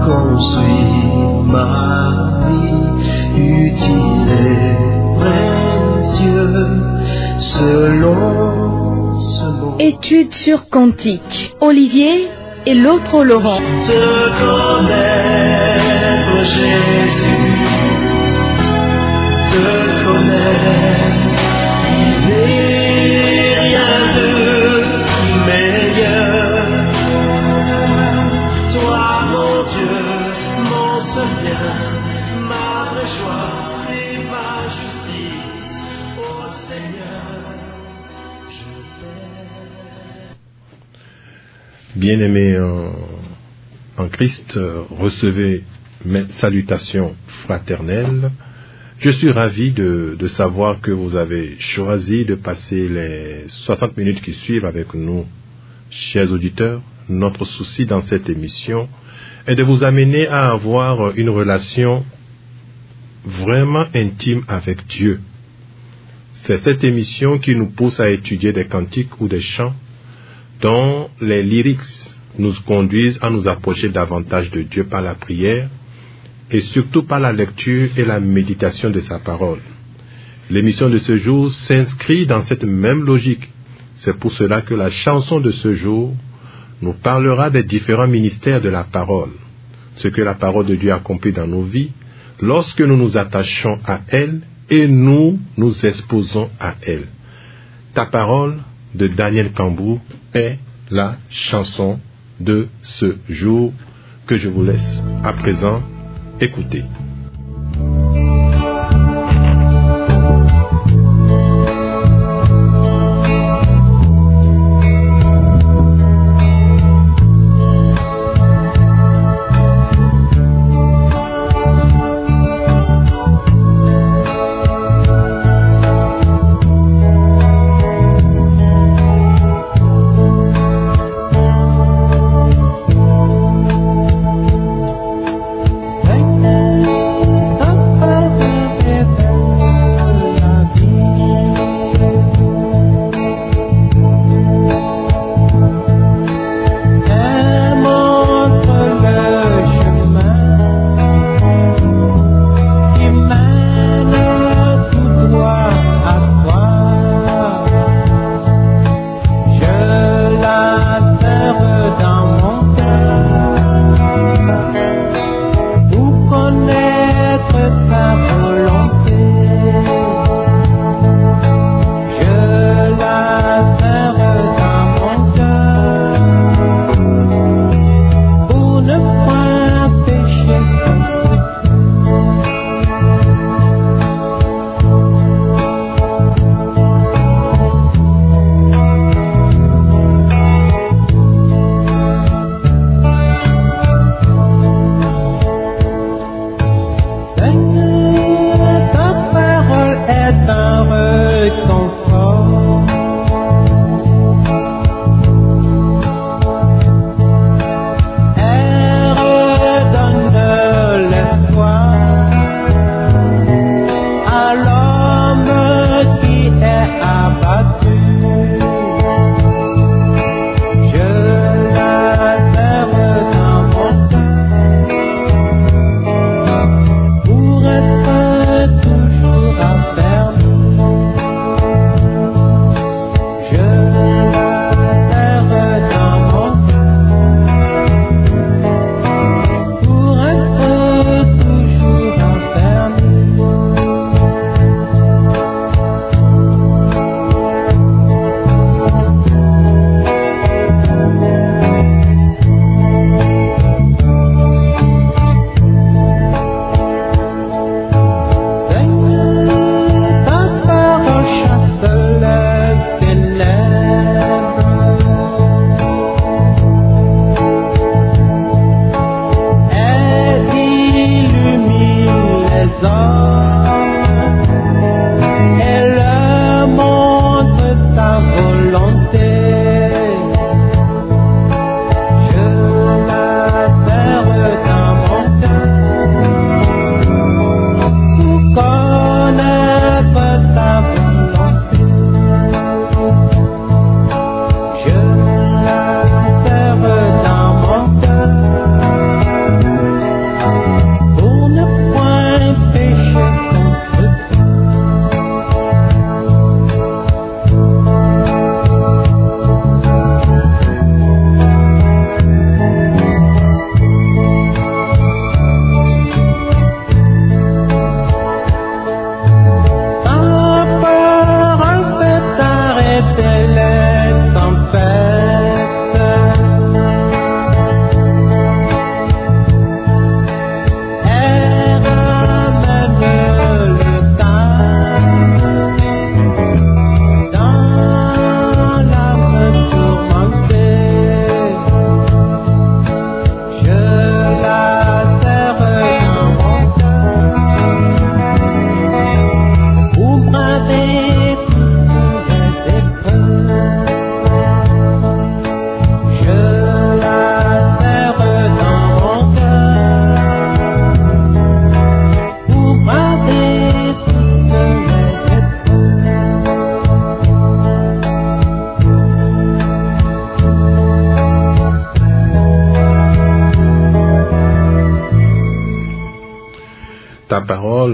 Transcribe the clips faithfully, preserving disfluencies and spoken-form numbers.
construit ma vie utile et précieux selon ce mot. Étude sur Cantique. Olivier et l'autre Laurent. Te connaître Jésus, te connaître, il n'est rien de meilleur. Toi mon Dieu, mon seul bien, ma vraie joie et ma justice, ô Seigneur, je t'aime. Bien-aimés en, en Christ, recevez mes salutations fraternelles. Je suis ravi de, de savoir que vous avez choisi de passer les soixante minutes qui suivent avec nous, chers auditeurs. Notre souci dans cette émission est de vous amener à avoir une relation vraiment intime avec Dieu. C'est cette émission qui nous pousse à étudier des cantiques ou des chants dont les lyrics nous conduisent à nous approcher davantage de Dieu par la prière et surtout par la lecture et la méditation de sa parole. L'émission de ce jour s'inscrit dans cette même logique. C'est pour cela que la chanson de ce jour nous parlera des différents ministères de la parole, ce que la parole de Dieu accomplit dans nos vies lorsque nous nous attachons à elle et nous nous exposons à elle. Ta parole de Daniel Cambou est la chanson de ce jour que je vous laisse à présent écouter. Thank you.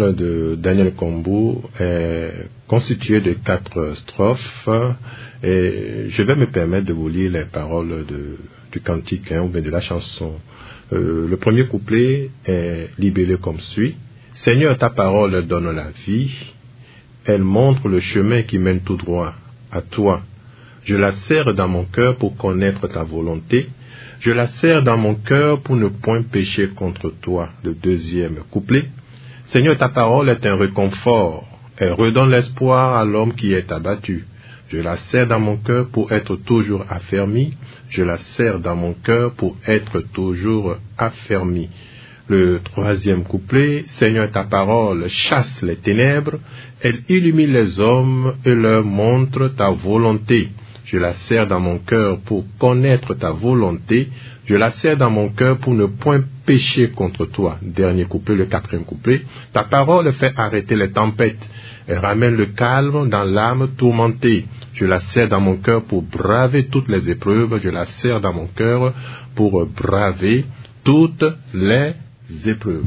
parole de Daniel Kombu est constituée de quatre strophes et je vais me permettre de vous lire les paroles de, du cantique hein, ou bien de la chanson. Euh, le premier couplet est libellé comme suit. Seigneur, ta parole donne la vie, elle montre le chemin qui mène tout droit à toi. Je la serre dans mon cœur pour connaître ta volonté. Je la serre dans mon cœur pour ne point pécher contre toi. Le deuxième couplet. Seigneur, ta parole est un réconfort. Elle redonne l'espoir à l'homme qui est abattu. Je la serre dans mon cœur pour être toujours affermi. Je la serre dans mon cœur pour être toujours affermi. Le troisième couplet. Seigneur, ta parole chasse les ténèbres. Elle illumine les hommes et leur montre ta volonté. Je la serre dans mon cœur pour connaître ta volonté. Je la serre dans mon cœur pour ne point pécher contre toi. Dernier couplet, le quatrième couplet. Ta parole fait arrêter les tempêtes. Elle ramène le calme dans l'âme tourmentée. Je la serre dans mon cœur pour braver toutes les épreuves. Je la serre dans mon cœur pour braver toutes les épreuves.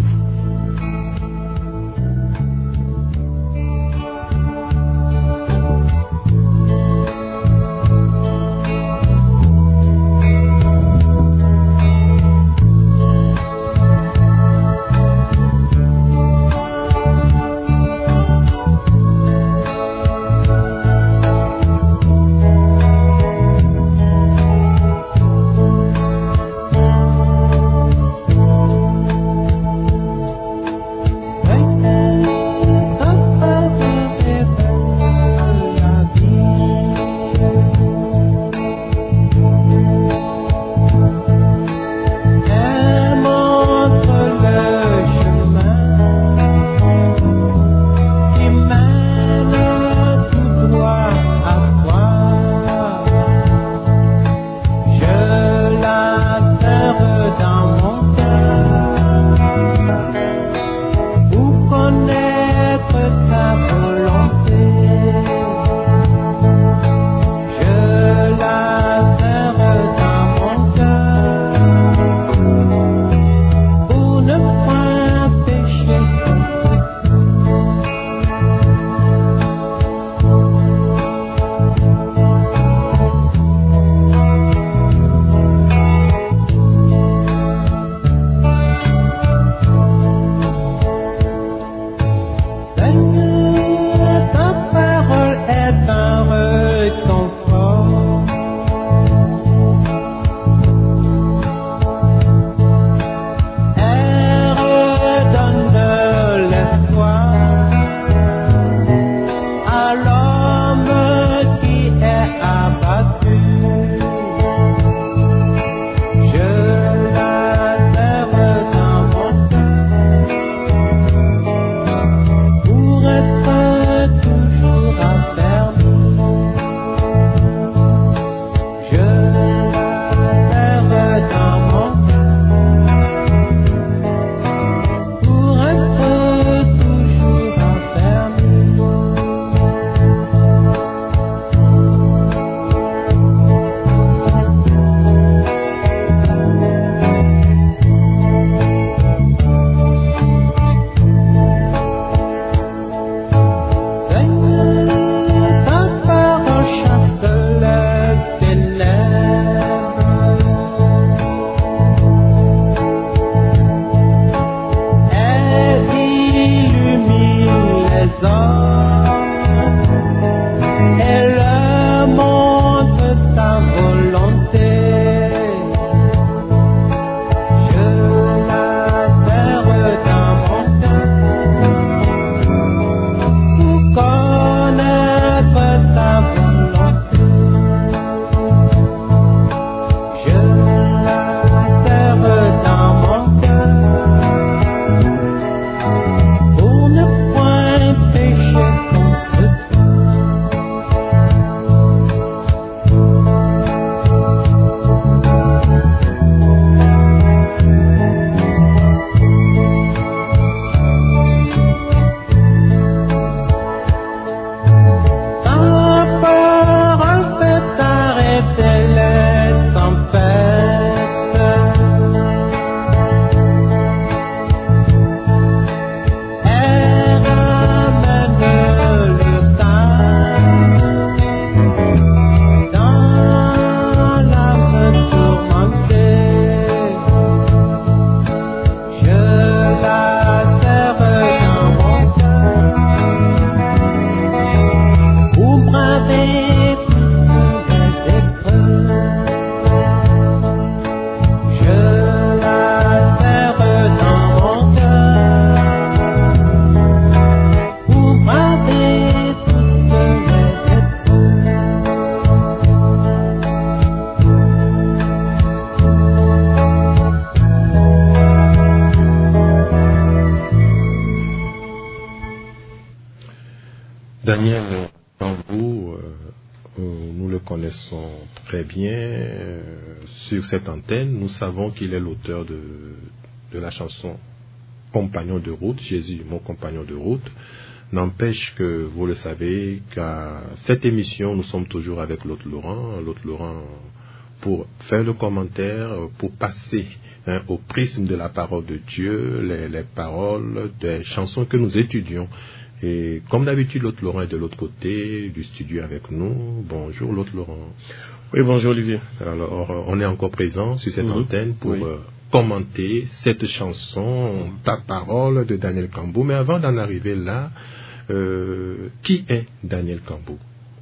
Daniel Cambou, euh, euh, nous le connaissons très bien euh, sur cette antenne. Nous savons qu'il est l'auteur de, de la chanson Compagnon de route, Jésus, mon compagnon de route. N'empêche que, vous le savez, qu'à cette émission, nous sommes toujours avec l'autre Laurent, l'autre Laurent pour faire le commentaire, pour passer hein, au prisme de la parole de Dieu, les, les paroles des chansons que nous étudions. Et comme d'habitude, l'autre Laurent est de l'autre côté du studio avec nous. Bonjour l'autre Laurent. Oui, bonjour Olivier. Alors, on est encore présent sur cette mmh. antenne pour oui. euh, commenter cette chanson, Ta parole de Daniel Cambou. Mais avant d'en arriver là, euh, qui est Daniel Cambou?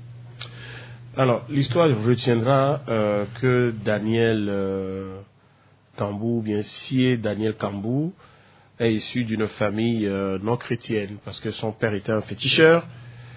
Alors, l'histoire retiendra euh, que Daniel euh, Cambou, bien Sié Daniel Cambou, est issu d'une famille euh, non chrétienne, parce que son père était un féticheur,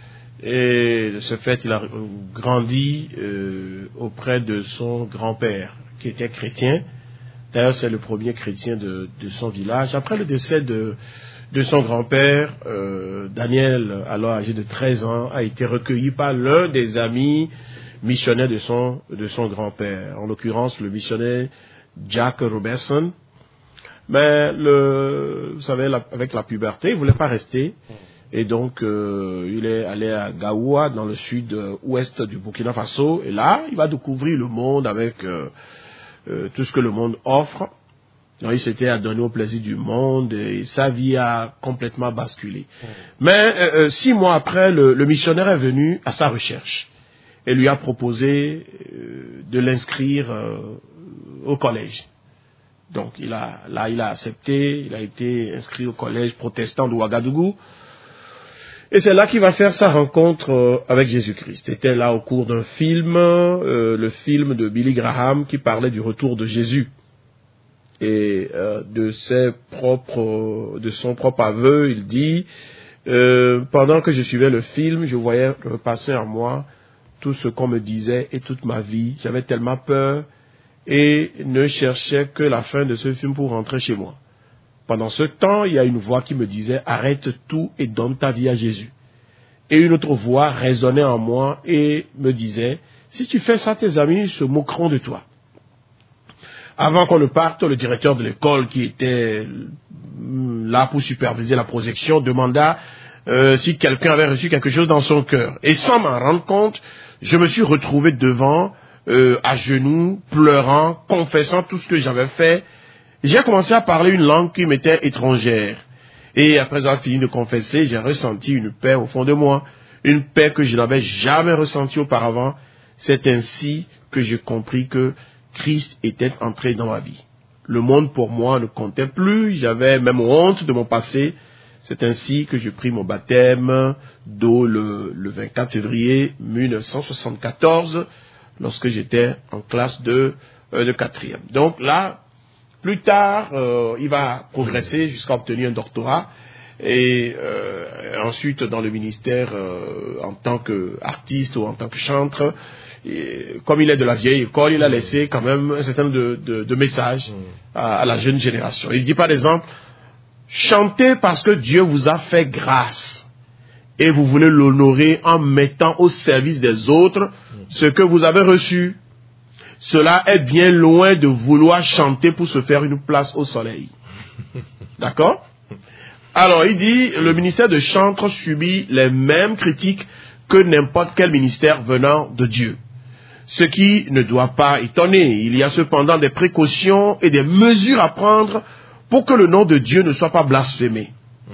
et de ce fait, il a grandi euh, auprès de son grand-père, qui était chrétien. D'ailleurs, c'est le premier chrétien de, de son village. Après le décès de, de son grand-père, euh, Daniel, alors âgé de treize ans, a été recueilli par l'un des amis missionnaires de son, de son grand-père, en l'occurrence le missionnaire Jack Robertson. Mais le, vous savez, la, avec la puberté, il ne voulait pas rester. Et donc, euh, il est allé à Gaoua, dans le sud-ouest du Burkina Faso. Et là, il va découvrir le monde avec euh, euh, tout ce que le monde offre. Donc, il s'était adonné au plaisir du monde et sa vie a complètement basculé. Mmh. Mais euh, six mois après, le, le missionnaire est venu à sa recherche et lui a proposé euh, de l'inscrire euh, au collège. Donc, il a, là, il a accepté, il a été inscrit au collège protestant de Ouagadougou. Et c'est là qu'il va faire sa rencontre euh, avec Jésus-Christ. C'était là au cours d'un film, euh, le film de Billy Graham qui parlait du retour de Jésus. Et euh, de ses propres, de son propre aveu, il dit, euh, pendant que je suivais le film, je voyais repasser en moi tout ce qu'on me disait et toute ma vie. J'avais tellement peur et ne cherchais que la fin de ce film pour rentrer chez moi. Pendant ce temps, il y a une voix qui me disait « Arrête tout et donne ta vie à Jésus ». Et une autre voix résonnait en moi et me disait « Si tu fais ça, tes amis se moqueront de toi ». Avant qu'on ne parte, le directeur de l'école qui était là pour superviser la projection demanda euh, si quelqu'un avait reçu quelque chose dans son cœur. Et sans m'en rendre compte, je me suis retrouvé devant Euh, à genoux, pleurant, confessant tout ce que j'avais fait. J'ai commencé à parler une langue qui m'était étrangère. Et après avoir fini de confesser, j'ai ressenti une paix au fond de moi, une paix que je n'avais jamais ressentie auparavant. C'est ainsi que j'ai compris que Christ était entré dans ma vie. Le monde pour moi ne comptait plus, j'avais même honte de mon passé. C'est ainsi que j'ai pris mon baptême d'eau le, le vingt-quatre février mille neuf cent soixante-quatorze, lorsque j'étais en classe de, euh, de quatrième. Donc là, plus tard, euh, il va progresser jusqu'à obtenir un doctorat et euh, ensuite dans le ministère euh, en tant qu'artiste ou en tant que chantre. Et, comme il est de la vieille école, il a laissé quand même un certain nombre de, de, de messages à, à la jeune génération. Il dit par exemple, chantez parce que Dieu vous a fait grâce et vous voulez l'honorer en mettant au service des autres ce que vous avez reçu. Cela est bien loin de vouloir chanter pour se faire une place au soleil. D'accord? Alors, il dit, le ministère de chantre subit les mêmes critiques que n'importe quel ministère venant de Dieu. Ce qui ne doit pas étonner. Il y a cependant des précautions et des mesures à prendre pour que le nom de Dieu ne soit pas blasphémé.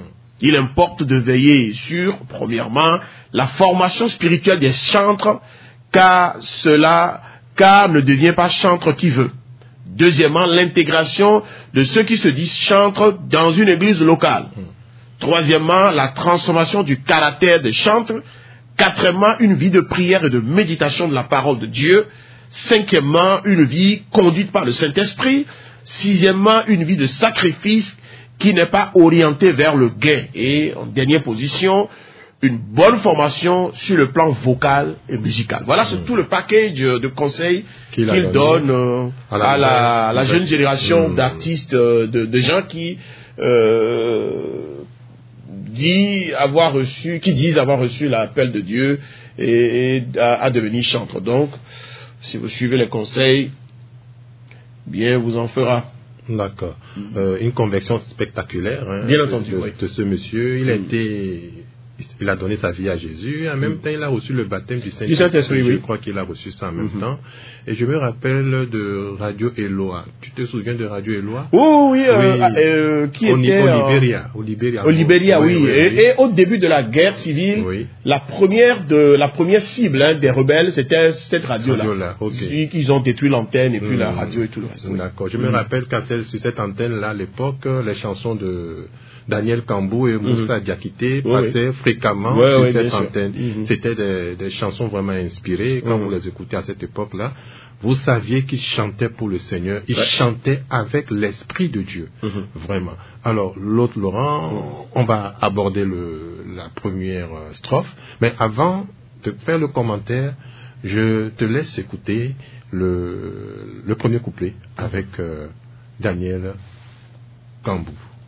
Il importe de veiller sur, premièrement, la formation spirituelle des chantres, car cela, car ne devient pas chantre qui veut. Deuxièmement, l'intégration de ceux qui se disent chantres dans une église locale. Troisièmement, la transformation du caractère des chantres. Quatrièmement, une vie de prière et de méditation de la parole de Dieu. Cinquièmement, une vie conduite par le Saint-Esprit. Sixièmement, une vie de sacrifice qui n'est pas orientée vers le gain. Et en dernière position, une bonne formation sur le plan vocal et musical. Voilà, c'est mmh. tout le package de conseils qu'il, qu'il donne euh, à la, à la, à la jeune génération mmh. d'artistes, de, de gens qui euh, dit avoir reçu, qui disent avoir reçu l'appel de Dieu et, et à, à devenir chantre. Donc, si vous suivez les conseils, bien vous en fera. D'accord. Euh, une conversion spectaculaire, hein, Bien entendu, de, oui. de ce monsieur. Il a Mm. été, il a donné sa vie à Jésus. En même temps, il a reçu le baptême du Saint-Esprit. Du Saint-Esprit, oui. Je crois qu'il a reçu ça en même Mm-hmm. temps. Et je me rappelle de Radio Eloa. Tu te souviens de Radio Eloa? Oh oui, euh, Oui. euh, qui Au, était... au euh, Libéria. Au Libéria, Au Libéria, oui. oui, oui, et, oui. et au début de la guerre civile, Oui. la première de la première cible hein, des rebelles, c'était cette radio-là. Radio-là, ok. Ils, ils ont détruit l'antenne et puis Mm. la radio et tout le reste. oui. D'accord. Je me Mm. rappelle qu'à celle- sur cette antenne-là, à l'époque, les chansons de Daniel Kambou et Moussa Diakité Oui, passaient fréquemment Ouais, sur ouais, cette bien sûr. antenne. Mhm. C'était des, des chansons vraiment inspirées. Quand Mhm. vous les écoutez à cette époque-là, vous saviez qu'ils chantaient pour le Seigneur. Ils Ouais. chantaient avec l'Esprit de Dieu. Mhm. Vraiment. Alors, l'autre Laurent, on va aborder le, la première euh, strophe. Mais avant de faire le commentaire, je te laisse écouter le, le premier couplet avec euh, Daniel Kambou.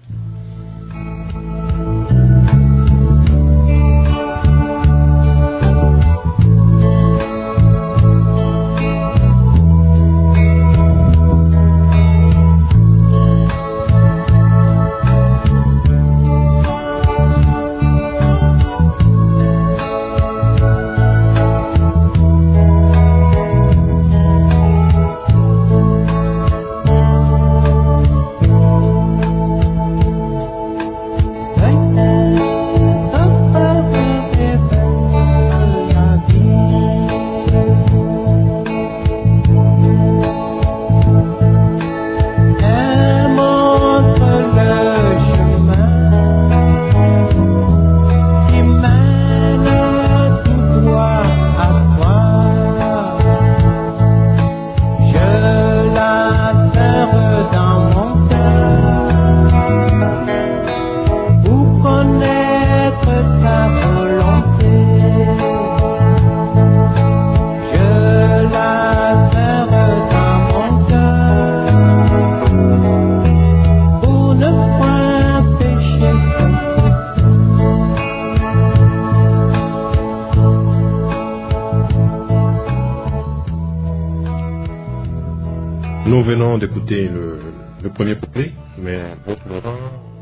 Nous venons d'écouter le, le premier couplet, mais votre Laurent,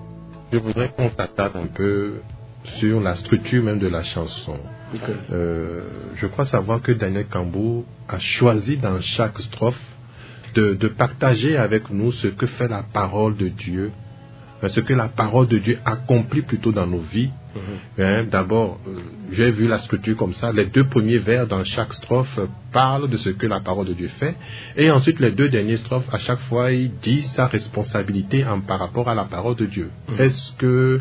je voudrais qu'on s'attarde un peu sur la structure même de la chanson. Okay. Euh, je crois savoir que Daniel Kambou a choisi dans chaque strophe de, de partager avec nous ce que fait la parole de Dieu, ce que la parole de Dieu accomplit plutôt dans nos vies. Mm-hmm. Hein, d'abord, euh, j'ai vu la structure comme ça. Les deux premiers vers dans chaque strophe parlent de ce que la parole de Dieu fait. Et ensuite, les deux dernières strophes, à chaque fois, il dit sa responsabilité en, par rapport à la parole de Dieu. Mm-hmm. Est-ce que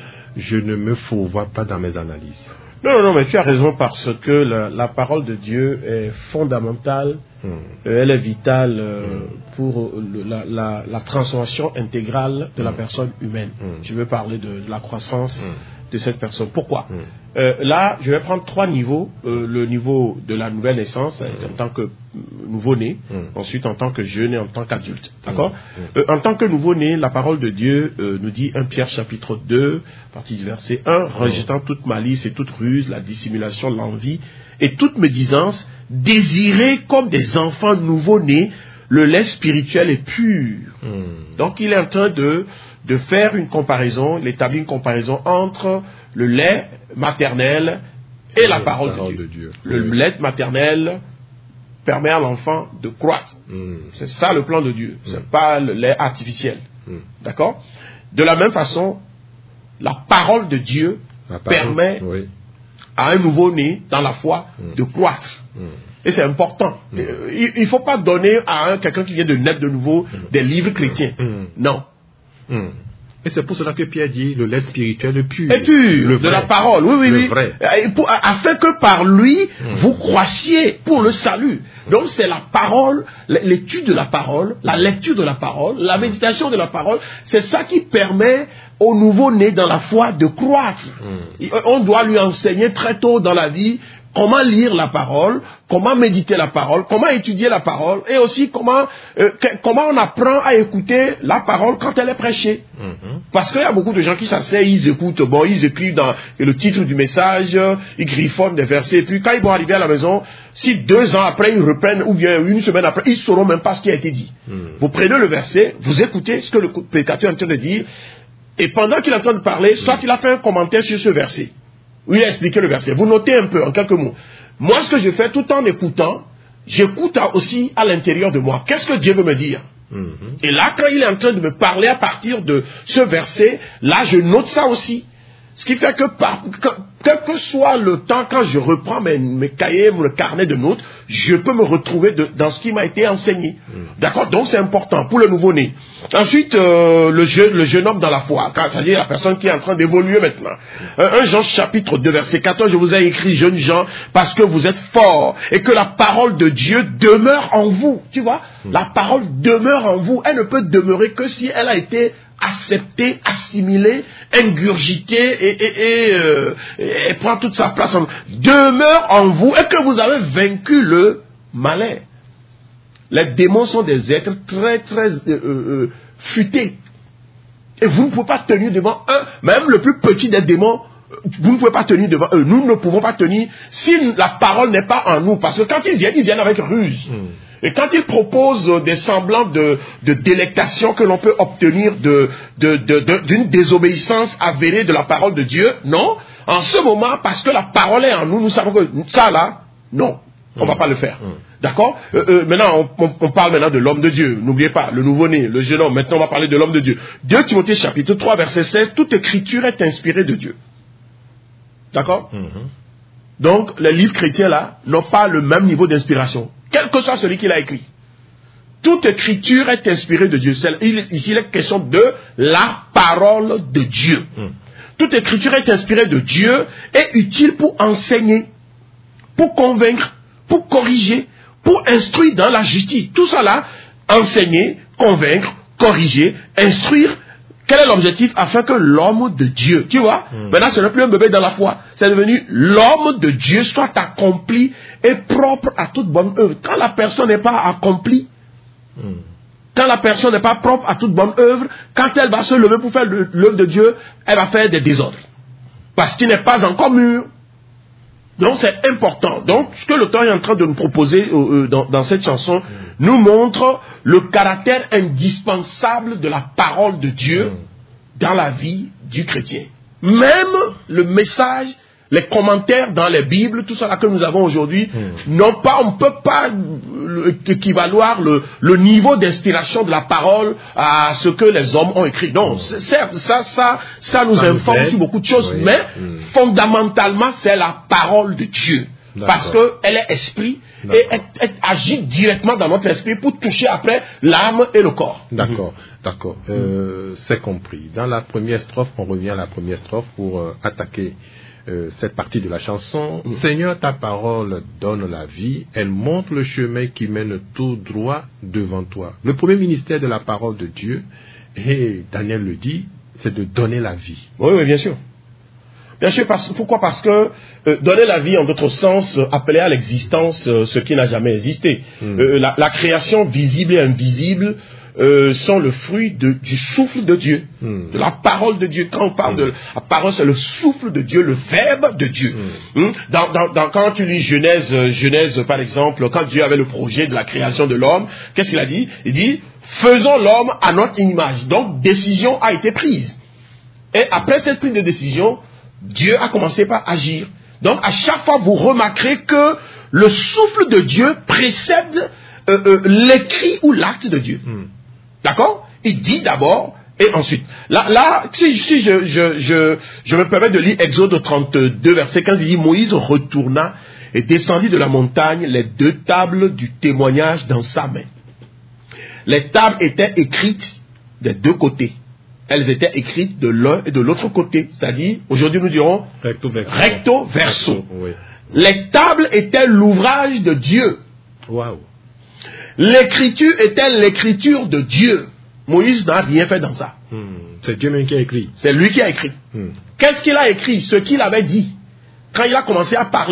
je ne me fourvoie pas dans mes analyses? Non, non, non, mais tu as raison parce que la, la parole de Dieu est fondamentale, mm. euh, elle est vitale euh, mm. pour le, la, la, la transformation intégrale de mm. la personne humaine. Mm. Je veux parler de, de la croissance mm. de cette personne. Pourquoi? mm. euh, Là, je vais prendre trois niveaux. Euh, le niveau de la nouvelle naissance, mm. en tant que nouveau-né, mm. ensuite en tant que jeune et en tant qu'adulte. D'accord? mm. euh, En tant que nouveau-né, la parole de Dieu euh, nous dit un Pierre chapitre deux, partie du verset un, rejetant toute malice et toute ruse, la dissimulation, l'envie et toute médisance, désirez comme des enfants nouveau-nés le lait spirituel et pur. Mm. Donc il est en train de, de faire une comparaison, il établit une comparaison entre le lait maternel et la, la parole, parole de Dieu. De Dieu. Le oui. lait maternel permet à l'enfant de croître. Mm. C'est ça le plan de Dieu. Mm. C'est pas le lait artificiel. Mm. D'accord? De la même façon, la parole de Dieu la parole, permet oui. à un nouveau-né dans la foi mm. de croître. Mm. Et c'est important. Mm. Il ne faut pas donner à un, quelqu'un qui vient de naître de nouveau mm. des livres chrétiens. Mm. Non. Mm. Et c'est pour cela que Pierre dit le lait spirituel le pur. Et pur, le de la parole, oui, oui, le oui. Vrai. Pour, afin que par lui, mmh. vous croissiez pour le salut. Donc c'est la parole, l'étude de la parole, la lecture de la parole, la méditation de la parole. C'est ça qui permet au nouveau-né dans la foi de croître. Mmh. On doit lui enseigner très tôt dans la vie comment lire la parole, comment méditer la parole, comment étudier la parole, et aussi comment, euh, que, comment on apprend à écouter la parole quand elle est prêchée. Mm-hmm. Parce qu'il y a beaucoup de gens qui s'asseyent, ils écoutent, bon, ils écrivent dans le titre du message, ils griffonnent des versets, et puis quand ils vont arriver à la maison, si deux ans après ils reprennent, ou bien une semaine après, ils ne sauront même pas ce qui a été dit. Mm. Vous prenez le verset, vous écoutez ce que le prédicateur est en train de dire, et pendant qu'il est en train de parler, soit il a fait un commentaire sur ce verset, ou il a expliqué le verset. Vous notez un peu, en quelques mots. Moi, ce que je fais tout en écoutant, j'écoute aussi à l'intérieur de moi. Qu'est-ce que Dieu veut me dire? Mm-hmm. Et là, quand il est en train de me parler à partir de ce verset, là, je note ça aussi. Ce qui fait que, par, que, quel que soit le temps, quand je reprends mes, mes cahiers, mon carnet de notes, je peux me retrouver de, dans ce qui m'a été enseigné. Mm. D'accord? Donc c'est important pour le nouveau-né. Ensuite, euh, le, jeune, le jeune homme dans la foi, c'est-à-dire la personne qui est en train d'évoluer maintenant. Euh, un Jean chapitre deux, verset quatorze, je vous ai écrit, jeunes gens, parce que vous êtes forts et que la parole de Dieu demeure en vous. Tu vois? Mm. La parole demeure en vous. Elle ne peut demeurer que si elle a été accepter, assimiler, ingurgiter et, et, et, euh, et prendre toute sa place en demeure en vous et que vous avez vaincu le malin. Les démons sont des êtres très très euh, euh, futés et vous ne pouvez pas tenir devant un, même le plus petit des démons, vous ne pouvez pas tenir devant eux. Nous ne pouvons pas tenir si la parole n'est pas en nous, parce que quand ils viennent, ils viennent avec ruse. Mm. Et quand ils proposent des semblants de, de délectation que l'on peut obtenir de, de, de, de, d'une désobéissance avérée de la parole de Dieu, non. En ce moment, parce que la parole est en nous, nous savons que ça là, non, on ne mmh. va pas le faire. Mmh. D'accord? euh, euh, Maintenant, on, on, on parle maintenant de l'homme de Dieu. N'oubliez pas, le nouveau-né, le jeune homme. Maintenant, on va parler de l'homme de Dieu. deux Timothée chapitre trois, verset seize, toute écriture est inspirée de Dieu. D'accord? Mmh. Donc, les livres chrétiens là n'ont pas le même niveau d'inspiration, quel que soit celui qui l'a écrit. Toute écriture est inspirée de Dieu. C'est, ici, il est question de la parole de Dieu. Mm. Toute écriture est inspirée de Dieu et utile pour enseigner, pour convaincre, pour corriger, pour instruire dans la justice. Tout ça là, enseigner, convaincre, corriger, instruire. Quel est l'objectif? Afin que l'homme de Dieu, tu vois, mm. maintenant ce n'est plus un bébé dans la foi, c'est devenu l'homme de Dieu soit accompli et propre à toute bonne œuvre. Quand la personne n'est pas accomplie, mm. quand la personne n'est pas propre à toute bonne œuvre, quand elle va se lever pour faire l'œuvre de Dieu, elle va faire des désordres. Parce qu'il n'est pas encore mûr. Donc c'est important. Donc ce que l'auteur est en train de nous proposer euh, dans, dans cette chanson, mm. nous montre le caractère indispensable de la parole de Dieu mm. dans la vie du chrétien. Même le message, les commentaires dans les Bibles, tout ça que nous avons aujourd'hui, mm. non pas, on ne peut pas équivaloir le, le niveau d'inspiration de la parole à ce que les hommes ont écrit. Non, mm. certes, ça, ça, ça nous ça informe nous sur beaucoup de choses, oui. mais mm. fondamentalement, c'est la parole de Dieu. D'accord. Parce qu'elle est esprit D'accord. et elle, elle agit directement dans notre esprit pour toucher après l'âme et le corps. D'accord, mmh. d'accord. Euh, mmh. C'est compris. Dans la première strophe, on revient à la première strophe pour euh, attaquer euh, cette partie de la chanson. Mmh. Seigneur, ta parole donne la vie, elle montre le chemin qui mène tout droit devant toi. Le premier ministère de la parole de Dieu, et Daniel le dit, c'est de donner la vie. Oui, oui, bien sûr. Bien sûr, parce, pourquoi? Parce que euh, donner la vie, en d'autres sens, euh, appeler à l'existence euh, ce qui n'a jamais existé. Mm. Euh, la, la création visible et invisible euh, sont le fruit de, du souffle de Dieu, mm. de la parole de Dieu. Quand on parle mm. de la parole, c'est le souffle de Dieu, le verbe de Dieu. Mm. Mm. Dans, dans, dans, quand tu lis Genèse, euh, Genèse, par exemple, quand Dieu avait le projet de la création de l'homme, qu'est-ce qu'il a dit? Il dit, faisons l'homme à notre image. Donc, décision a été prise. Et après cette prise de décision, Dieu a commencé par agir. Donc, à chaque fois, vous remarquerez que le souffle de Dieu précède euh, euh, l'écrit ou l'acte de Dieu. Mm. D'accord? Il dit d'abord et ensuite. Là, là si, si je, je, je, je me permets de lire Exode trente-deux, verset quinze, il dit, Moïse retourna et descendit de la montagne les deux tables du témoignage dans sa main. Les tables étaient écrites des deux côtés. Elles étaient écrites de l'un et de l'autre côté. C'est-à-dire, aujourd'hui nous dirons recto verso. Recto verso. Oui. Les tables étaient l'ouvrage de Dieu. Wow. L'écriture était l'écriture de Dieu. Moïse n'a rien fait dans ça. Hmm. C'est Dieu même qui a écrit. C'est lui qui a écrit. Hmm. Qu'est-ce qu'il a écrit? Ce qu'il avait dit. Quand il a commencé à parler.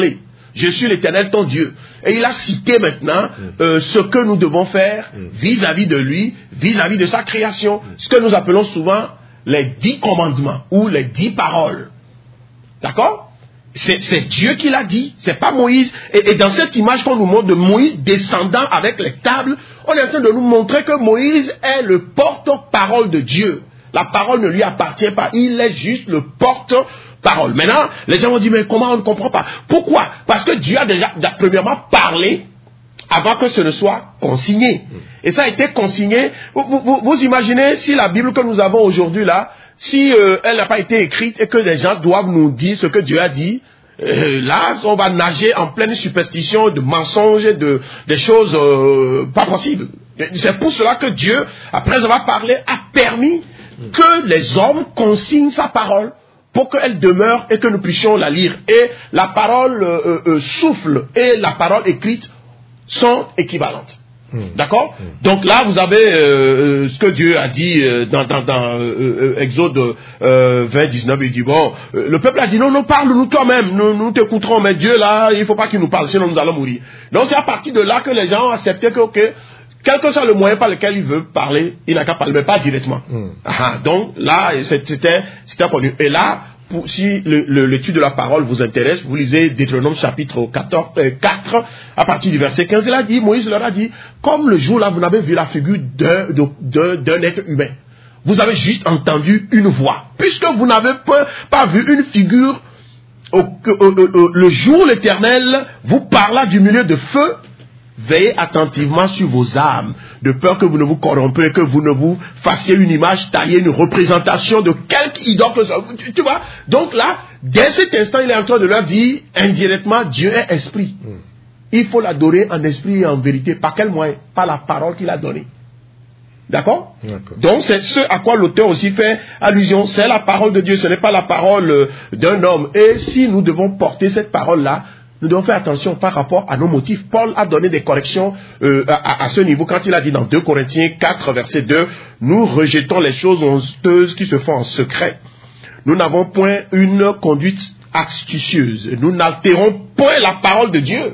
je suis l'Éternel ton Dieu. Et il a cité maintenant mm. euh, ce que nous devons faire mm. vis-à-vis de lui, vis-à-vis de sa création, mm. ce que nous appelons souvent les dix commandements ou les dix paroles. D'accord? C'est, c'est Dieu qui l'a dit, c'est pas Moïse. Et, et dans cette image qu'on nous montre de Moïse descendant avec les tables, on est en train de nous montrer que Moïse est le porte-parole de Dieu. La parole ne lui appartient pas, il est juste le porte-parole. Maintenant, les gens vont dire, mais comment on ne comprend pas? Pourquoi? Parce que Dieu a déjà, premièrement, parlé avant que ce ne soit consigné. Et ça a été consigné. Vous, vous, vous imaginez si la Bible que nous avons aujourd'hui là, si euh, elle n'a pas été écrite et que les gens doivent nous dire ce que Dieu a dit, euh, là, on va nager en pleine superstition, de mensonges, de, des choses euh, pas possibles. C'est pour cela que Dieu, après avoir parlé, a permis que les hommes consignent sa parole pour qu'elle demeure et que nous puissions la lire. Et la parole euh, euh, souffle et la parole écrite sont équivalentes. Mmh. D'accord? mmh. Donc là, vous avez euh, ce que Dieu a dit euh, dans, dans, dans euh, euh, Exode euh, vingt, dix-neuf. Il dit, bon, euh, le peuple a dit, non, non, parle-nous toi-même, nous, nous t'écouterons, mais Dieu là, il ne faut pas qu'il nous parle, sinon nous allons mourir. Donc c'est à partir de là que les gens ont accepté que, ok, quel que soit le moyen par lequel il veut parler, il n'a qu'à parler, mais pas directement. Mmh. Ah, donc là, c'était, c'était connu. Et là, pour, si le, le, l'étude de la parole vous intéresse, vous lisez Deutéronome chapitre quatorze, euh, quatre, à partir du verset quinze, il a dit, Moïse leur a dit, comme le jour là, vous n'avez vu la figure d'un, d'un, d'un être humain. Vous avez juste entendu une voix. Puisque vous n'avez pas, pas vu une figure, au, au, au, au, le jour l'Éternel vous parla du milieu de feu. Veillez attentivement sur vos âmes, de peur que vous ne vous corrompez, que vous ne vous fassiez une image taillée, une représentation de quelque idole que ce soit. Tu, tu vois? Donc là, dès cet instant, il est en train de leur dire, indirectement, Dieu est esprit. Mm. Il faut l'adorer en esprit et en vérité. Par quel moyen? Par la parole qu'il a donnée. D'accord? D'accord. Donc c'est ce à quoi l'auteur aussi fait allusion. C'est la parole de Dieu, ce n'est pas la parole d'un homme. Et si nous devons porter cette parole-là, nous devons faire attention par rapport à nos motifs. Paul a donné des corrections euh, à, à ce niveau quand il a dit dans deux Corinthiens quatre, verset deux, « Nous rejetons les choses honteuses qui se font en secret. Nous n'avons point une conduite astucieuse. Nous n'altérons point la parole de Dieu.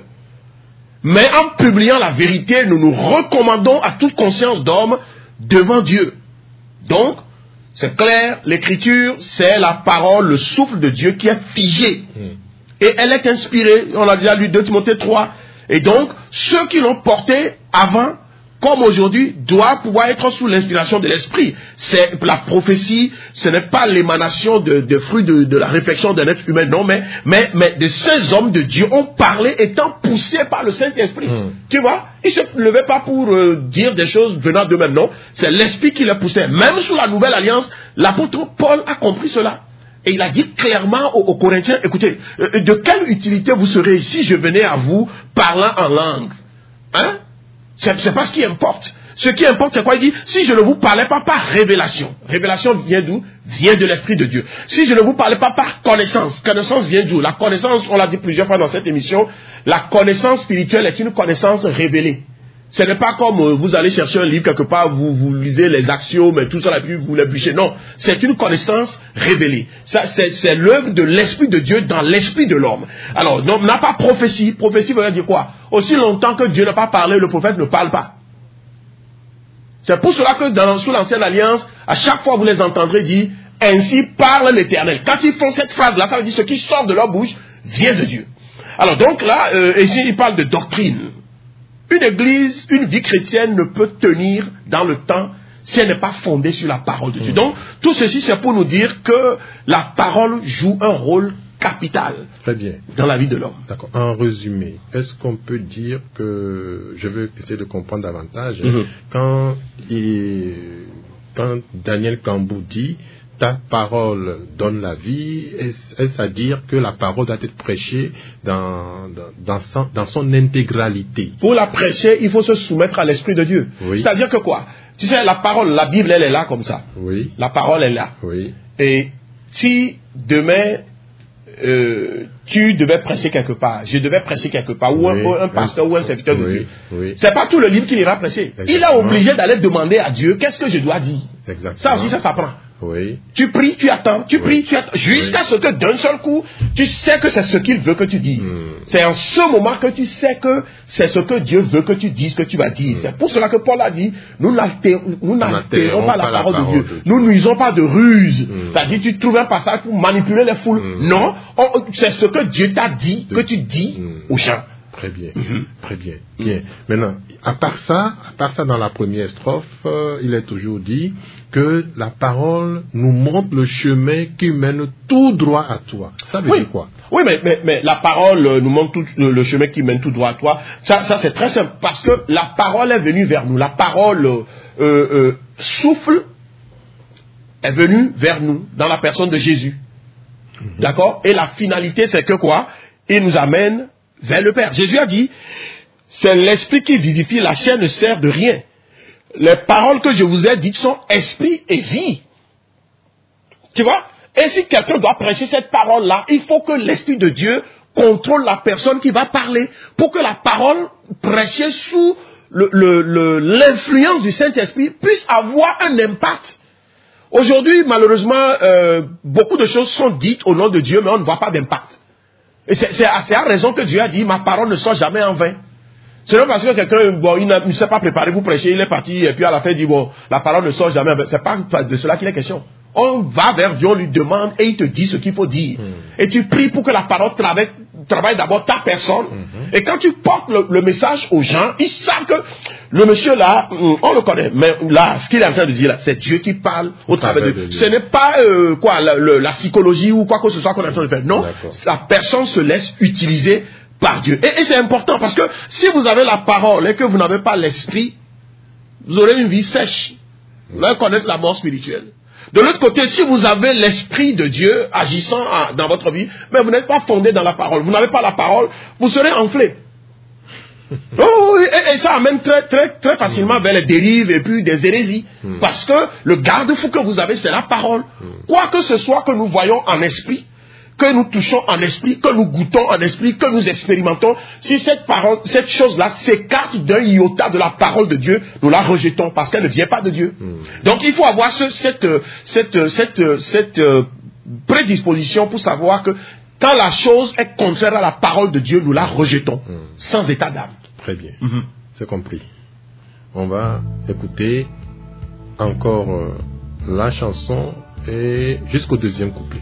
Mais en publiant la vérité, nous nous recommandons à toute conscience d'homme devant Dieu. » Donc, c'est clair, l'écriture, c'est la parole, le souffle de Dieu qui est figé. Mmh. Et elle est inspirée, on l'a déjà lu, deux Timothée trois. Et donc, ceux qui l'ont portée avant, comme aujourd'hui, doivent pouvoir être sous l'inspiration de l'esprit. C'est la prophétie, ce n'est pas l'émanation de, de fruits de, de la réflexion d'un être humain, non, mais, mais, mais de ces hommes de Dieu ont parlé étant poussés par le Saint-Esprit. Mmh. Tu vois, ils ne se levaient pas pour euh, dire des choses venant d'eux-mêmes, non. C'est l'esprit qui les poussait. Même sous la Nouvelle Alliance, l'apôtre Paul a compris cela. Et il a dit clairement aux, aux Corinthiens, écoutez, euh, de quelle utilité vous serez si je venais à vous parlant en langue? Hein? C'est, c'est pas ce qui importe. Ce qui importe, c'est quoi? Il dit, si je ne vous parlais pas par révélation. Révélation vient d'où? Vient de l'Esprit de Dieu. Si je ne vous parlais pas par connaissance. Connaissance vient d'où? La connaissance, on l'a dit plusieurs fois dans cette émission, la connaissance spirituelle est une connaissance révélée. Ce n'est pas comme euh, vous allez chercher un livre quelque part, vous, vous lisez les axiomes et tout ça, et puis vous les bûchez. Non, c'est une connaissance révélée. Ça, c'est, c'est l'œuvre de l'Esprit de Dieu dans l'esprit de l'homme. Alors, on n'a pas prophétie. Prophétie veut dire quoi? Aussi longtemps que Dieu n'a pas parlé, le prophète ne parle pas. C'est pour cela que dans, sous l'ancienne alliance, à chaque fois vous les entendrez dire, ainsi parle l'Éternel. Quand ils font cette phrase-là, ça veut dire ce qui sort de leur bouche vient de Dieu. Alors donc là, euh, ici il parle de doctrine. Une église, une vie chrétienne ne peut tenir dans le temps si elle n'est pas fondée sur la parole de Dieu. Mmh. Donc, tout ceci, c'est pour nous dire que la parole joue un rôle capital. Très bien. Dans la vie de l'homme. D'accord. En résumé, est-ce qu'on peut dire que, je veux essayer de comprendre davantage, mmh. quand, il, quand Daniel Kambou dit, ta parole donne la vie, est-ce à dire que la parole doit être prêchée dans, dans, dans, son, dans son intégralité? Pour la prêcher, il faut se soumettre à l'Esprit de Dieu. Oui. C'est-à-dire que quoi? Tu sais, la parole, la Bible, elle est là comme ça. Oui. La parole est là. Oui. Et si demain, euh, tu devais prêcher quelque part, je devais prêcher quelque part, ou oui. un, un pasteur oui. ou un serviteur oui. de Dieu, oui. c'est pas tout le livre qu'il ira prêcher. Exactement. Il est obligé d'aller demander à Dieu, qu'est-ce que je dois dire? Exactement. Ça aussi, ça s'apprend. Oui. Tu pries, tu attends, tu Oui. pries, tu attends, jusqu'à Oui. ce que d'un seul coup, tu sais que c'est ce qu'il veut que tu dises. Mm. C'est en ce moment que tu sais que c'est ce que Dieu veut que tu dises, que tu vas dire. Mm. C'est pour cela que Paul a dit, nous n'altérons nous n'altérons pas, la parole, de Dieu. de Dieu. Nous nuisons pas de ruse. Mm. C'est-à-dire, tu trouves un passage pour manipuler les foules. Mm. Non, on- c'est ce que Dieu t'a dit, que tu dis Mm. aux gens. Très bien, très bien, bien. Maintenant, à part ça, à part ça, dans la première strophe, euh, il est toujours dit que la parole nous montre le chemin qui mène tout droit à toi. Ça veut Oui, dire quoi? oui, mais, mais, mais la parole euh, nous montre tout, le, le chemin qui mène tout droit à toi. Ça, ça c'est très simple, parce que la parole est venue vers nous. La parole euh, euh, souffle est venue vers nous dans la personne de Jésus. Mm-hmm. D'accord? Et la finalité, c'est que quoi? Il nous amène vers le Père. Jésus a dit, c'est l'esprit qui vivifie, la chair ne sert de rien. Les paroles que je vous ai dites sont esprit et vie. Tu vois? Et si quelqu'un doit prêcher cette parole-là, il faut que l'esprit de Dieu contrôle la personne qui va parler pour que la parole prêchée sous le, le, le, l'influence du Saint-Esprit puisse avoir un impact. Aujourd'hui, malheureusement, euh, beaucoup de choses sont dites au nom de Dieu, mais on ne voit pas d'impact. Et c'est, c'est à cette raison que Dieu a dit, ma parole ne sort jamais en vain. C'est pas parce que quelqu'un, bon, il ne s'est pas préparé pour prêcher, il est parti, et puis à la fin il dit, bon, la parole ne sort jamais en vain. C'est pas de cela qu'il est question. On va vers Dieu, on lui demande, et il te dit ce qu'il faut dire. Mm. Et tu pries pour que la parole travaille, travaille d'abord ta personne. Mm-hmm. Et quand tu portes le, le message aux gens, ils savent que le monsieur là, on le connaît, mais là, ce qu'il est en train de dire là, c'est Dieu qui parle au, au travers de Dieu. Ce n'est pas euh, quoi la, le, la psychologie ou quoi que ce soit qu'on est en train de faire. Non, d'accord. La personne se laisse utiliser par Dieu. Et, et c'est important parce que si vous avez la parole et que vous n'avez pas l'esprit, vous aurez une vie sèche. Vous allez connaître la mort spirituelle. De l'autre côté, si vous avez l'esprit de Dieu agissant à, dans votre vie, mais vous n'êtes pas fondé dans la parole, vous n'avez pas la parole, vous serez enflé. Oh, et, et ça amène très, très, très facilement vers les dérives et puis des hérésies. Mm. Parce que le garde-fou que vous avez, c'est la parole. Mm. Quoi que ce soit que nous voyons en esprit, que nous touchons en esprit, que nous goûtons en esprit, que nous expérimentons, si cette parole, cette chose-là s'écarte d'un iota de la parole de Dieu, nous la rejetons parce qu'elle ne vient pas de Dieu. Mm. Donc il faut avoir ce, cette, cette, cette, cette prédisposition pour savoir que quand la chose est contraire à la parole de Dieu, nous la rejetons, mm. sans état d'âme. Très bien, mm-hmm. C'est compris. On va écouter encore euh, la chanson et jusqu'au deuxième couplet.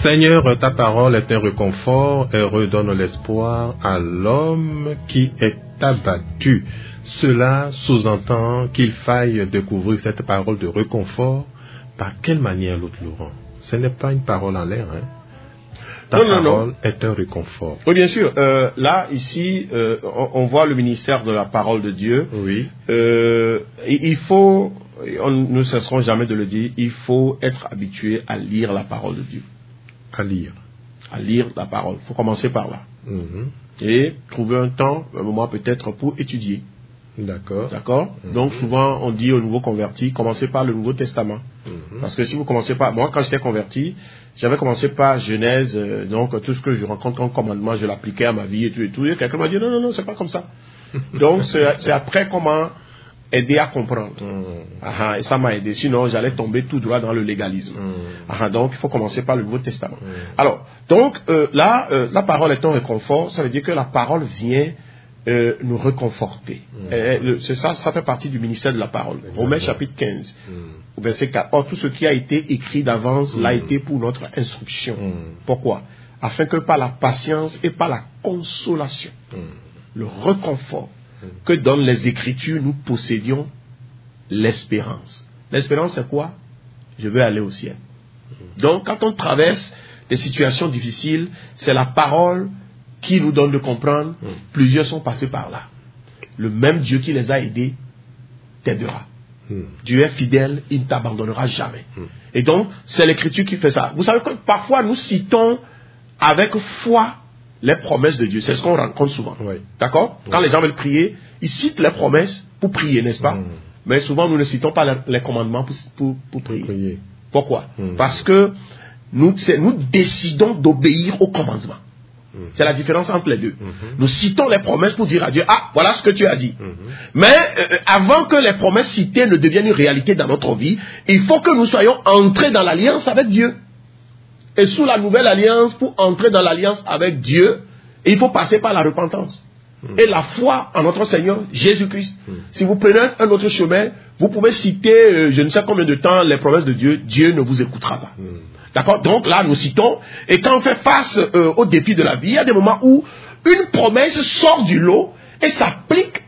Seigneur, ta parole est un réconfort et redonne l'espoir à l'homme qui est abattu. Cela sous-entend qu'il faille découvrir cette parole de réconfort. Par quelle manière, l'autre Laurent? Ce n'est pas une parole en l'air, hein? Ta non, non, parole non. est un réconfort. Oui, bien sûr. Euh, là, ici, euh, on, on voit le ministère de la parole de Dieu. Oui. Euh, il faut, on, nous ne cesserons jamais de le dire, il faut être habitué à lire la parole de Dieu. À lire. À lire la parole. Il faut commencer par là. Mm-hmm. Et trouver un temps, un moment peut-être pour étudier. D'accord. D'accord. Mm-hmm. Donc souvent on dit aux nouveaux convertis, commencez par le Nouveau Testament. Mm-hmm. Parce que si vous commencez par... Moi quand j'étais converti, j'avais commencé par Genèse, euh, donc tout ce que je rencontre comme commandement, je l'appliquais à ma vie et tout et tout. Et quelqu'un m'a dit non, non, non, c'est pas comme ça. Donc c'est après comment aider à comprendre. Mm. Aha, et ça m'a aidé. Sinon j'allais tomber tout droit dans le légalisme. Mm. Aha, donc il faut commencer par le Nouveau Testament. Mm. Alors, donc euh, là, euh, la parole est un réconfort, ça veut dire que la parole vient Euh, nous réconforter. Mm. C'est ça, ça fait partie du ministère de la parole. Mm. Romains chapitre quinze, mm. verset quatre. Or, tout ce qui a été écrit d'avance mm. l'a été pour notre instruction. Mm. Pourquoi? Afin que par la patience et par la consolation, mm. le réconfort mm. que donnent les Écritures, nous possédions l'espérance. L'espérance, c'est quoi? Je veux aller au ciel. Mm. Donc, quand on traverse des situations difficiles, c'est la parole qui nous donne de comprendre, mm. plusieurs sont passés par là. Le même Dieu qui les a aidés t'aidera. Mm. Dieu est fidèle, il ne t'abandonnera jamais. Mm. Et donc, c'est l'Écriture qui fait ça. Vous savez que parfois nous citons avec foi les promesses de Dieu. C'est ce qu'on rencontre souvent. Oui. D'accord? Oui. Quand les gens veulent prier, ils citent les promesses pour prier, n'est-ce pas? Mm. Mais souvent nous ne citons pas les commandements pour, pour, pour prier. Pour prier. Pourquoi? Mm. Parce que nous, nous décidons d'obéir aux commandements. C'est la différence entre les deux. Mm-hmm. Nous citons les promesses pour dire à Dieu, ah, voilà ce que tu as dit. Mm-hmm. Mais euh, avant que les promesses citées ne deviennent une réalité dans notre vie, il faut que nous soyons entrés dans l'alliance avec Dieu. Et sous la nouvelle alliance, pour entrer dans l'alliance avec Dieu, il faut passer par la repentance. Mm-hmm. Et la foi en notre Seigneur Jésus-Christ. Mm-hmm. Si vous prenez un autre chemin, vous pouvez citer, euh, je ne sais combien de temps, les promesses de Dieu, Dieu ne vous écoutera pas. Mm-hmm. D'accord? Donc là, nous citons, et quand on fait face euh, aux défis de la vie, il y a des moments où une promesse sort du lot et s'applique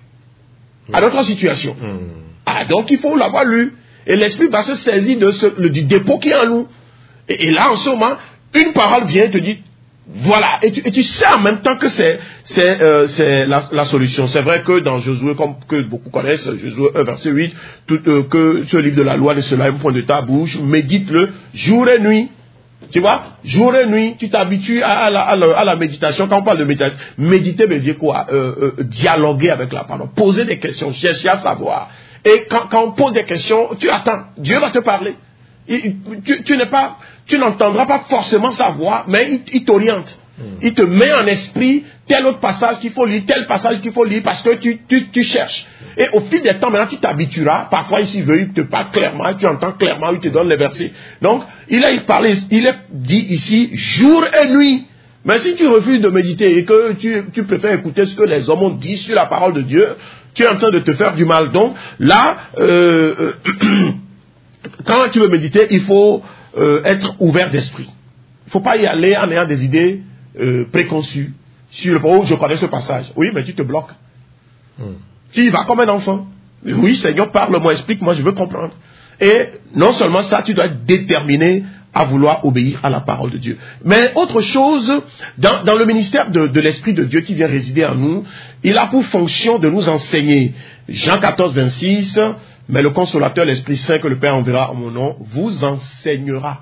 à notre situation. Mm. Ah, donc il faut l'avoir lu. Et l'Esprit va se saisir de ce, le, du dépôt qui est en nous. Et, et là, en ce moment, une parole vient et te dit, voilà. Et tu, et tu sais en même temps que c'est euh, la, la solution. C'est vrai que dans Josué, comme que beaucoup connaissent, Josué un, verset huit, tout, euh, que ce livre de la loi de cela est un point de ta bouche, médite-le jour et nuit. Tu vois, jour et nuit, tu t'habitues à, à, la, à, la, à la méditation. Quand on parle de méditation, méditer veut dire quoi? euh, euh, Dialoguer avec la parole, poser des questions, chercher à savoir. Et quand, quand on pose des questions, tu attends, Dieu va te parler. Il, tu, tu n'es pas, tu n'entendras pas forcément sa voix, mais il, il t'oriente. Mm. Il te met en esprit tel autre passage qu'il faut lire, tel passage qu'il faut lire, parce que tu, tu, tu cherches. Et au fil des temps, maintenant, tu t'habitueras. Parfois, ici, il te parle clairement, tu entends clairement, il te donne les versets. Donc, il est, parlé, il est dit ici, jour et nuit. Mais si tu refuses de méditer et que tu, tu préfères écouter ce que les hommes ont dit sur la parole de Dieu, tu es en train de te faire du mal. Donc, là, euh, euh, quand tu veux méditer, il faut euh, être ouvert d'esprit. Il ne faut pas y aller en ayant des idées euh, préconçues sur le oh, je connais ce passage. Oui, mais tu te bloques. Hmm. Tu y vas comme un enfant. Oui, Seigneur, parle-moi, explique-moi, je veux comprendre. Et non seulement ça, tu dois être déterminé à vouloir obéir à la parole de Dieu. Mais autre chose, dans, dans le ministère de, de l'Esprit de Dieu qui vient résider en nous, il a pour fonction de nous enseigner. Jean quatorze, vingt-six, mais le consolateur, l'Esprit Saint que le Père enverra en mon nom, vous enseignera.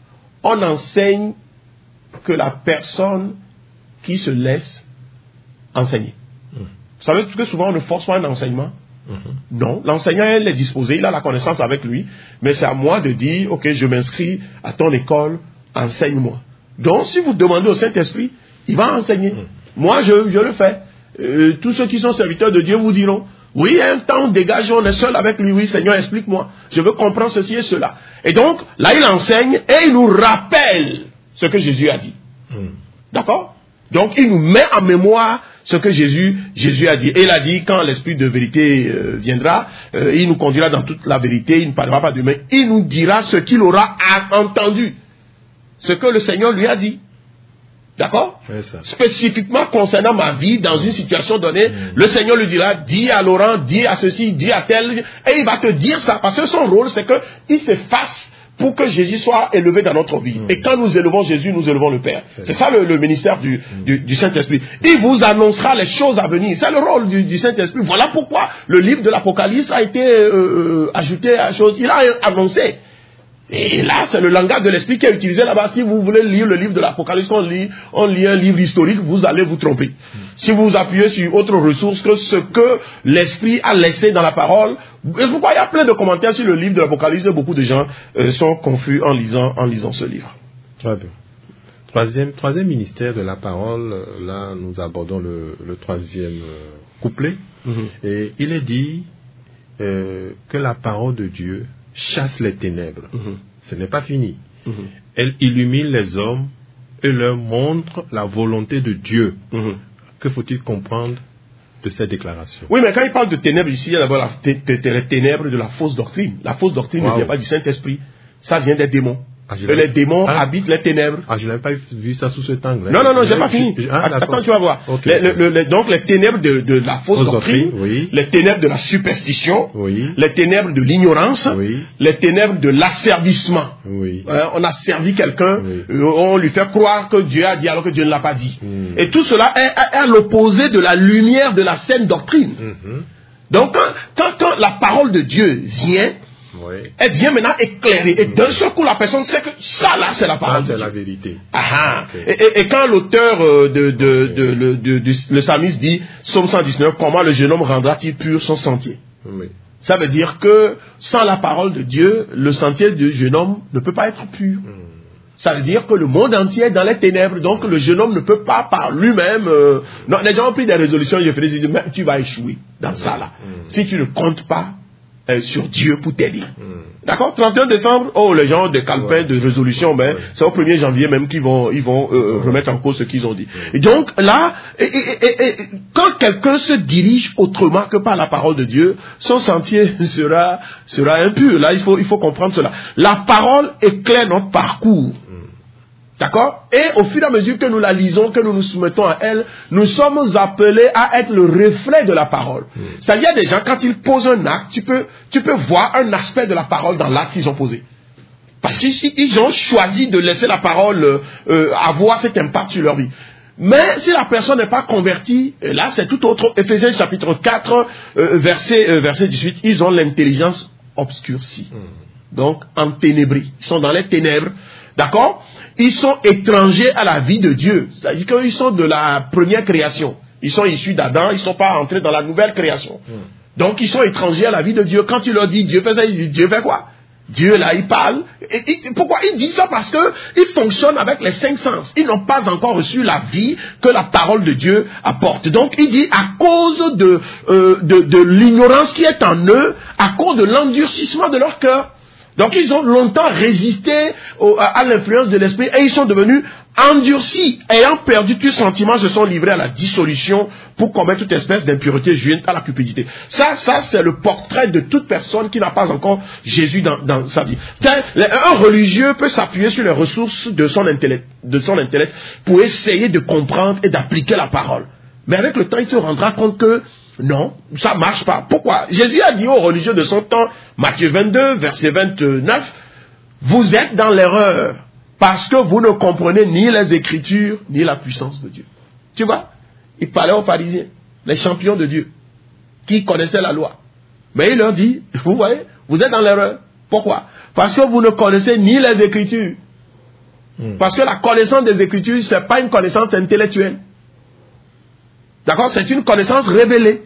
On enseigne que la personne qui se laisse enseigner. Mmh. Vous savez que souvent on ne force pas un enseignement. Mmh. Non, l'enseignant il est disposé, il a la connaissance avec lui, mais c'est à moi de dire, ok, je m'inscris à ton école, enseigne-moi. Donc si vous demandez au Saint-Esprit, il va enseigner. Mmh. Moi je, je le fais. Euh, tous ceux qui sont serviteurs de Dieu vous diront, oui, un temps dégage, on est seul avec lui, oui, Seigneur, explique-moi. Je veux comprendre ceci et cela. Et donc, là il enseigne et il nous rappelle ce que Jésus a dit. Mmh. D'accord? Donc il nous met en mémoire ce que Jésus, Jésus a dit. Et il a dit, quand l'Esprit de vérité euh, viendra, euh, il nous conduira dans toute la vérité, il ne parlera pas de main, il nous dira ce qu'il aura entendu. ce que le Seigneur lui a dit. D'accord? Spécifiquement concernant ma vie, dans une situation donnée, mmh. le Seigneur lui dira, dis à Laurent, dis à ceci, dis à tel, et il va te dire ça, parce que son rôle, c'est qu'il s'efface pour que Jésus soit élevé dans notre vie. Mmh. Et quand nous élevons Jésus, nous élevons le Père. C'est ça le, le ministère du, mmh. du, du Saint-Esprit. Il vous annoncera les choses à venir. C'est le rôle du, du Saint-Esprit. Voilà pourquoi le livre de l'Apocalypse a été euh, ajouté à la chose. Il a annoncé. Et là, c'est le langage de l'esprit qui est utilisé là-bas. Si vous voulez lire le livre de l'Apocalypse, on lit, on lit un livre historique, vous allez vous tromper. Mm. Si vous vous appuyez sur autre ressource que ce que l'esprit a laissé dans la parole, et pourquoi il y a plein de commentaires sur le livre de l'Apocalypse, et beaucoup de gens euh, sont confus en lisant, en lisant ce livre. Très bien. Troisième, troisième ministère de la parole, là nous abordons le, le troisième couplet, mm-hmm. et il est dit euh, que la parole de Dieu chasse les ténèbres. Mmh. Ce n'est pas fini. Mmh. Elle illumine les hommes et leur montre la volonté de Dieu. Mmh. Que faut-il comprendre de cette déclaration? Oui, mais quand il parle de ténèbres ici, il y a d'abord les ténèbres de la fausse doctrine. La fausse doctrine wow. ne vient pas du Saint-Esprit. Ça vient des démons. Ah, et les démons ah. habitent les ténèbres. Ah, je n'avais pas vu ça sous cet angle. Non, non, non, j'ai pas fini. Ah, Attends, tu vas voir. Okay. Les, le, le, donc, les ténèbres de, de la fausse doctrine, doctrine oui. les ténèbres de la superstition, oui. les ténèbres de l'ignorance, oui. les ténèbres de l'asservissement. Oui. Euh, on a servi quelqu'un, oui. euh, on lui fait croire que Dieu a dit alors que Dieu ne l'a pas dit. Mm. Et tout cela est, est à l'opposé de la lumière de la saine doctrine. Mm-hmm. Donc, quand, quand, quand la parole de Dieu vient, oui. elle vient maintenant éclairer. Et d'un seul coup, la personne sait que ça, là, c'est la parole. Ça, c'est la vérité. Ah, okay. et, et, et quand l'auteur euh, de, de, okay. de, de, de, de, le psalmiste dit, Psaume cent dix-neuf, comment le jeune homme rendra-t-il pur son sentier? Oui. Ça veut dire que sans la parole de Dieu, le sentier du jeune homme ne peut pas être pur. Mm. Ça veut dire que le monde entier est dans les ténèbres. Donc le jeune homme ne peut pas par lui-même... Euh, non, les gens ont pris des résolutions, je fais des idées, mais tu vas échouer dans mm. ça là. Mm. Si tu ne comptes pas Euh, sur Dieu pour t'aider. Mm. D'accord? trente et un décembre, oh, les gens des campagnes ouais. de résolution, ben, ouais. c'est au premier janvier même qu'ils vont, ils vont euh, ouais. remettre en cause ce qu'ils ont dit. Ouais. Et donc, là, et, et, et, et, quand quelqu'un se dirige autrement que par la parole de Dieu, son sentier sera, sera impur. Là, il faut, il faut comprendre cela. La parole éclaire notre parcours. D'accord? Et au fur et à mesure que nous la lisons, que nous nous soumettons à elle, nous sommes appelés à être le reflet de la parole. Mm. C'est-à-dire, des gens, quand ils posent un acte, tu peux, tu peux voir un aspect de la parole dans l'acte qu'ils ont posé. Parce qu'ils ils ont choisi de laisser la parole euh, avoir cet impact sur leur vie. Mais si la personne n'est pas convertie, et là c'est tout autre. Éphésiens chapitre quatre, euh, verset, euh, verset dix-huit, ils ont l'intelligence obscurcie. Mm. Donc, enténébrés. Ils sont dans les ténèbres. D'accord? Ils sont étrangers à la vie de Dieu. C'est-à-dire qu'ils sont de la première création. Ils sont issus d'Adam, ils ne sont pas entrés dans la nouvelle création. Mm. Donc ils sont étrangers à la vie de Dieu. Quand tu leur dis Dieu fait ça, ils disent Dieu fait quoi? Dieu là, il parle. Et, et, pourquoi il dit ça? Parce qu'ils fonctionnent avec les cinq sens. Ils n'ont pas encore reçu la vie que la parole de Dieu apporte. Donc il dit à cause de, euh, de, de l'ignorance qui est en eux, à cause de l'endurcissement de leur cœur. Donc ils ont longtemps résisté au, à, à l'influence de l'esprit et ils sont devenus endurcis. Ayant perdu tout sentiment, se sont livrés à la dissolution pour commettre toute espèce d'impureté jointe à la cupidité. Ça, ça c'est le portrait de toute personne qui n'a pas encore Jésus dans, dans sa vie. Un religieux peut s'appuyer sur les ressources de son intellect, de son intellect pour essayer de comprendre et d'appliquer la parole. Mais avec le temps, il se rendra compte que non, ça ne marche pas. Pourquoi? Jésus a dit aux religieux de son temps, Matthieu vingt-deux, verset vingt-neuf, vous êtes dans l'erreur parce que vous ne comprenez ni les Écritures, ni la puissance de Dieu. Tu vois? Il parlait aux pharisiens, les champions de Dieu, qui connaissaient la loi. Mais il leur dit, vous voyez, vous êtes dans l'erreur. Pourquoi? Parce que vous ne connaissez ni les Écritures. Hmm. Parce que la connaissance des Écritures, ce n'est pas une connaissance intellectuelle. D'accord? C'est une connaissance révélée.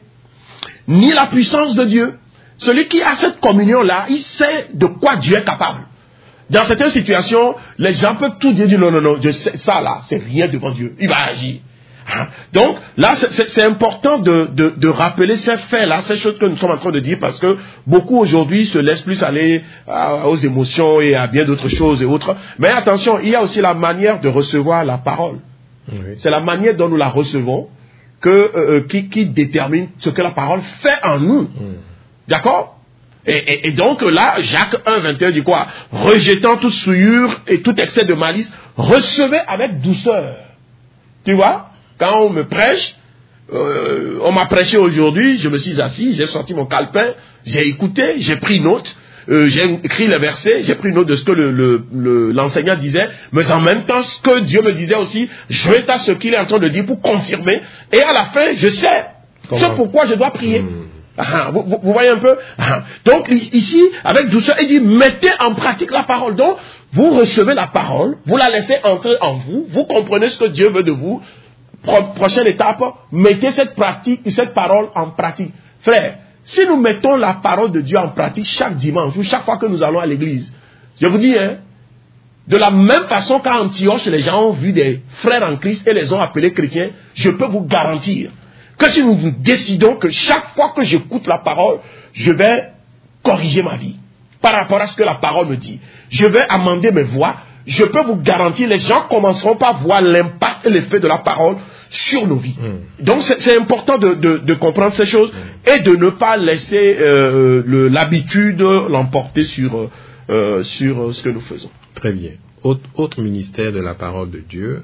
Ni la puissance de Dieu. Celui qui a cette communion-là, il sait de quoi Dieu est capable. Dans certaines situations, les gens peuvent tout dire, non, non, non, je sais, ça là, c'est rien devant Dieu. Il va agir. Hein? Donc, là, c'est important de, de, de rappeler ces faits-là, ces choses que nous sommes en train de dire, parce que beaucoup aujourd'hui se laissent plus aller à, aux émotions et à bien d'autres choses et autres. Mais attention, il y a aussi la manière de recevoir la parole. Oui. C'est la manière dont nous la recevons que, euh, qui, qui détermine ce que la parole fait en nous. Mm. D'accord? et, et, et donc là, Jacques un, vingt et un dit quoi? Rejetant toute souillure et tout excès de malice, recevez avec douceur. Tu vois, quand on me prêche, euh, on m'a prêché aujourd'hui, je me suis assis, j'ai sorti mon calepin, j'ai écouté, j'ai pris note, euh, j'ai écrit les versets, j'ai pris note de ce que le, le, le, l'enseignant disait, mais en même temps, ce que Dieu me disait aussi, je vais à ce qu'il est en train de dire pour confirmer, et à la fin, je sais ce pourquoi je dois prier. Mmh. Ah, vous, vous, vous voyez un peu ah. Donc ici, avec douceur, il dit, mettez en pratique la parole. Donc, vous recevez la parole, vous la laissez entrer en vous, vous comprenez ce que Dieu veut de vous. Pro- prochaine étape, mettez cette pratique, cette parole en pratique. Frère, si nous mettons la parole de Dieu en pratique chaque dimanche ou chaque fois que nous allons à l'église, je vous dis, hein, de la même façon qu'à Antioche, les gens ont vu des frères en Christ et les ont appelés chrétiens, je peux vous garantir que si nous nous décidons que chaque fois que j'écoute la parole, je vais corriger ma vie par rapport à ce que la parole me dit. Je vais amender mes voies. Je peux vous garantir, les gens commenceront par voir l'impact et l'effet de la parole sur nos vies. Mmh. Donc c'est, c'est important de, de, de comprendre ces choses mmh. et de ne pas laisser euh, le, l'habitude l'emporter sur, euh, sur ce que nous faisons. Très bien. Autre, autre ministère de la parole de Dieu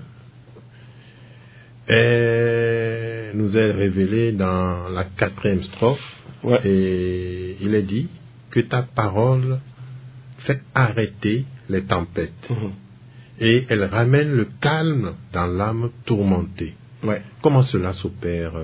est, nous est révélé dans la quatrième strophe. Ouais. Et il est dit que ta parole fait arrêter les tempêtes. Mmh. Et elle ramène le calme dans l'âme tourmentée. Ouais. Comment cela s'opère-t-il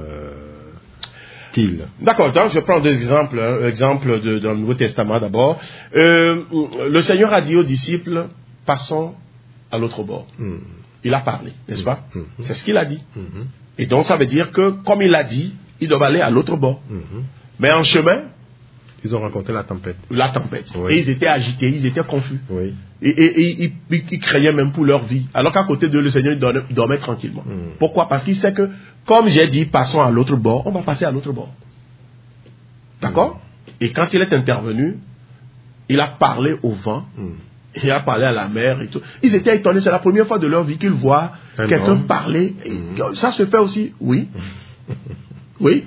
euh, D'accord, donc je prends deux exemples. Un exemple de, dans le Nouveau Testament d'abord. Euh, le Seigneur a dit aux disciples, passons à l'autre bord. Mmh. Il a parlé, n'est-ce pas? Mmh. C'est ce qu'il a dit. Mmh. Et donc ça veut dire que, comme il l'a dit, ils doivent aller à l'autre bord. Mmh. Mais en chemin, ils ont rencontré la tempête. La tempête. Oui. Et ils étaient agités, ils étaient confus. Oui. Et, et, et ils, ils, ils craignaient même pour leur vie. Alors qu'à côté d'eux, le Seigneur dormait, dormait tranquillement. Mm. Pourquoi? Parce qu'il sait que, comme j'ai dit, passons à l'autre bord, on va passer à l'autre bord. D'accord? Mm. Et quand il est intervenu, il a parlé au vent, mm. il a parlé à la mer et tout. Ils étaient étonnés, c'est la première fois de leur vie qu'ils voient Un quelqu'un homme. parler. Mm. Ça se fait aussi, oui. Oui.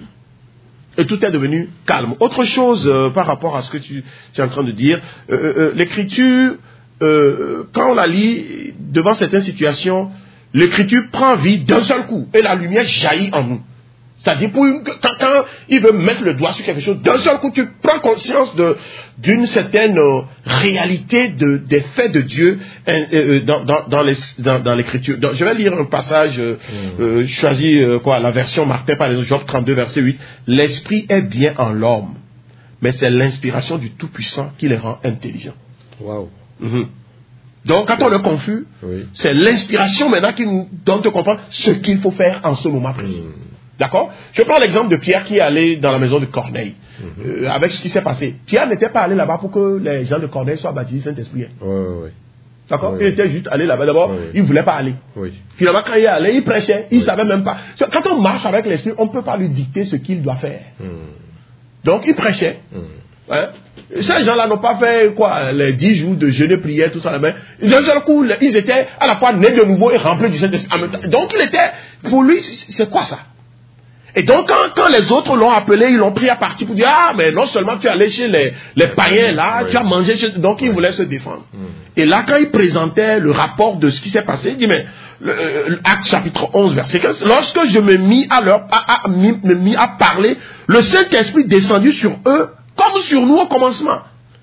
Et tout est devenu calme. Autre chose euh, par rapport à ce que tu, tu es en train de dire, euh, euh, l'écriture, euh, quand on la lit, devant certaines situations, l'écriture prend vie d'un seul coup et la lumière jaillit en nous. C'est-à-dire, pour une, quand, quand il veut mettre le doigt sur quelque chose, d'un seul coup, tu prends conscience de, d'une certaine euh, réalité de, des faits de Dieu euh, euh, dans, dans, dans, les, dans, dans l'écriture. Donc, je vais lire un passage, euh, mmh. euh, choisi euh, quoi, la version Martin, par exemple, Job trente-deux, verset huit. L'esprit est bien en l'homme, mais c'est l'inspiration du Tout-Puissant qui les rend intelligents. Wow. Mmh. Donc, quand on est confus, oui. c'est l'inspiration maintenant qui nous donne de comprendre ce qu'il faut faire en ce moment précis. Mmh. D'accord? Je prends l'exemple de Pierre qui est allé dans la maison de Corneille, mm-hmm. euh, avec ce qui s'est passé. Pierre n'était pas allé là-bas pour que les gens de Corneille soient baptisés Saint-Esprit. Oui, oui, oui. D'accord? Oui, il était juste allé là-bas. D'abord, oui. il ne voulait pas aller. Oui. Finalement, quand il est allé, il prêchait. Il ne oui. savait même pas. Quand on marche avec l'Esprit, on ne peut pas lui dicter ce qu'il doit faire. Mm. Donc, il prêchait. Mm. Hein? Ces gens-là n'ont pas fait quoi, les dix jours de jeûne, prière, tout ça. Mais d'un seul coup, ils étaient à la fois nés de nouveau et remplis du Saint-Esprit. Donc, il était, pour lui, c'est quoi ça? Et donc, quand, quand les autres l'ont appelé, ils l'ont pris à partie pour dire, ah, mais non seulement tu es allé chez les, les païens là, oui. tu as mangé chez... Donc, il voulait se défendre. Mm. Et là, quand il présentait le rapport de ce qui s'est passé, il dit, mais, le, le, Acte chapitre onze, verset quinze, lorsque je me mis à leur, à, à, me mis à parler, le Saint-Esprit descendu sur eux, comme sur nous au commencement.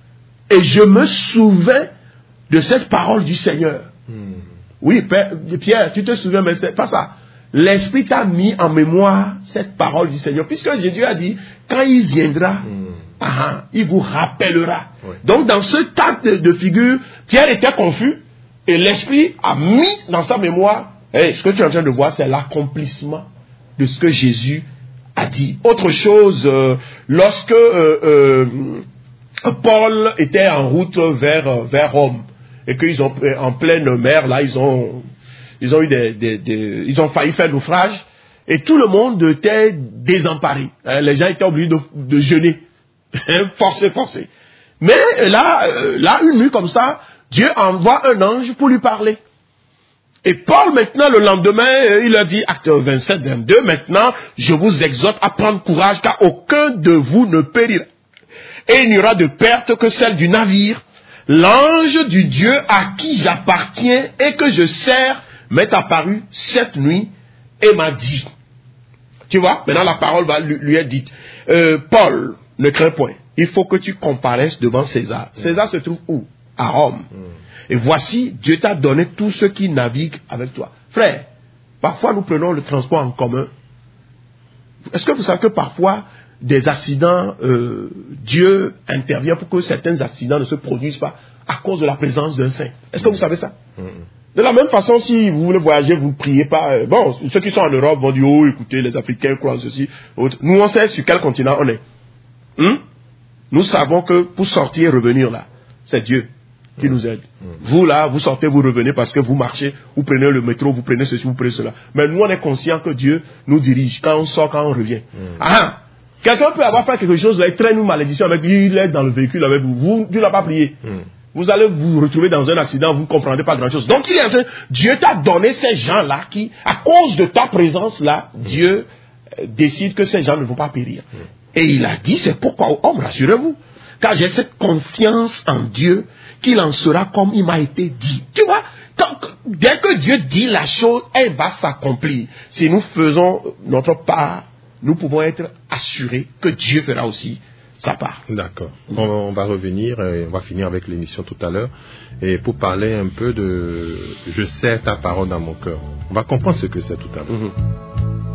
Et je me souvins de cette parole du Seigneur. Mm. Oui, Père, Pierre, tu te souviens, mais c'est pas ça. L'Esprit t'a mis en mémoire cette parole du Seigneur. Puisque Jésus a dit, quand il viendra, mm. ah, il vous rappellera. Oui. Donc, dans ce tas de, de figure, Pierre était confus et l'Esprit a mis dans sa mémoire, hey, ce que tu es en train de voir, c'est l'accomplissement de ce que Jésus a dit. Autre chose, euh, lorsque euh, euh, Paul était en route vers, vers Rome et qu'ils ont, en pleine mer, là, ils ont... Ils ont eu des, des, des, ils ont failli faire naufrage et tout le monde était désemparé. Hein, les gens étaient obligés de, de jeûner, forcé, forcé. Mais là, là, une nuit comme ça, Dieu envoie un ange pour lui parler. Et Paul, maintenant, le lendemain, il a dit, acte vingt-sept, vingt-deux, maintenant, je vous exhorte à prendre courage, car aucun de vous ne périra. Et il n'y aura de perte que celle du navire. L'ange du Dieu à qui j'appartiens et que je sers m'est apparu cette nuit et m'a dit. Tu vois, maintenant la parole va lui, lui est dite. Euh, Paul, ne crains point. Il faut que tu comparaisses devant César. Mm. César se trouve où? À Rome. Mm. Et voici, Dieu t'a donné tous ceux qui naviguent avec toi. Frère, parfois nous prenons le transport en commun. Est-ce que vous savez que parfois, des accidents, euh, Dieu intervient pour que certains accidents ne se produisent pas à cause de la présence d'un saint? Est-ce que vous savez ça? Mm. De la même façon, si vous voulez voyager, vous ne priez pas. Bon, ceux qui sont en Europe vont dire, oh, écoutez, les Africains croient ceci, autre. Nous, on sait sur quel continent on est. Hum? Nous savons que pour sortir et revenir là, c'est Dieu qui mmh. nous aide. Mmh. Vous là, vous sortez, vous revenez parce que vous marchez, vous prenez le métro, vous prenez ceci, vous prenez cela. Mais nous, on est conscient que Dieu nous dirige quand on sort, quand on revient. Mmh. Ah! Quelqu'un peut avoir fait quelque chose, là, il traîne une malédiction avec lui, il est dans le véhicule avec vous. Vous, Dieu n'a pas prié. Mmh. Vous allez vous retrouver dans un accident, vous ne comprendrez pas grand-chose. Donc, il est en train, Dieu t'a donné ces gens-là qui, à cause de ta présence-là, mmh. Dieu euh, décide que ces gens ne vont pas périr. Mmh. Et il a dit, c'est pourquoi, homme, rassurez-vous, car j'ai cette confiance en Dieu qu'il en sera comme il m'a été dit. Tu vois, donc, dès que Dieu dit la chose, elle va s'accomplir. Si nous faisons notre part, nous pouvons être assurés que Dieu fera aussi sa part. D'accord. On, on va revenir, et on va finir avec l'émission tout à l'heure, et pour parler un peu de « Je sais ta parole dans mon cœur ». On va comprendre ce que c'est tout à l'heure. Mm-hmm.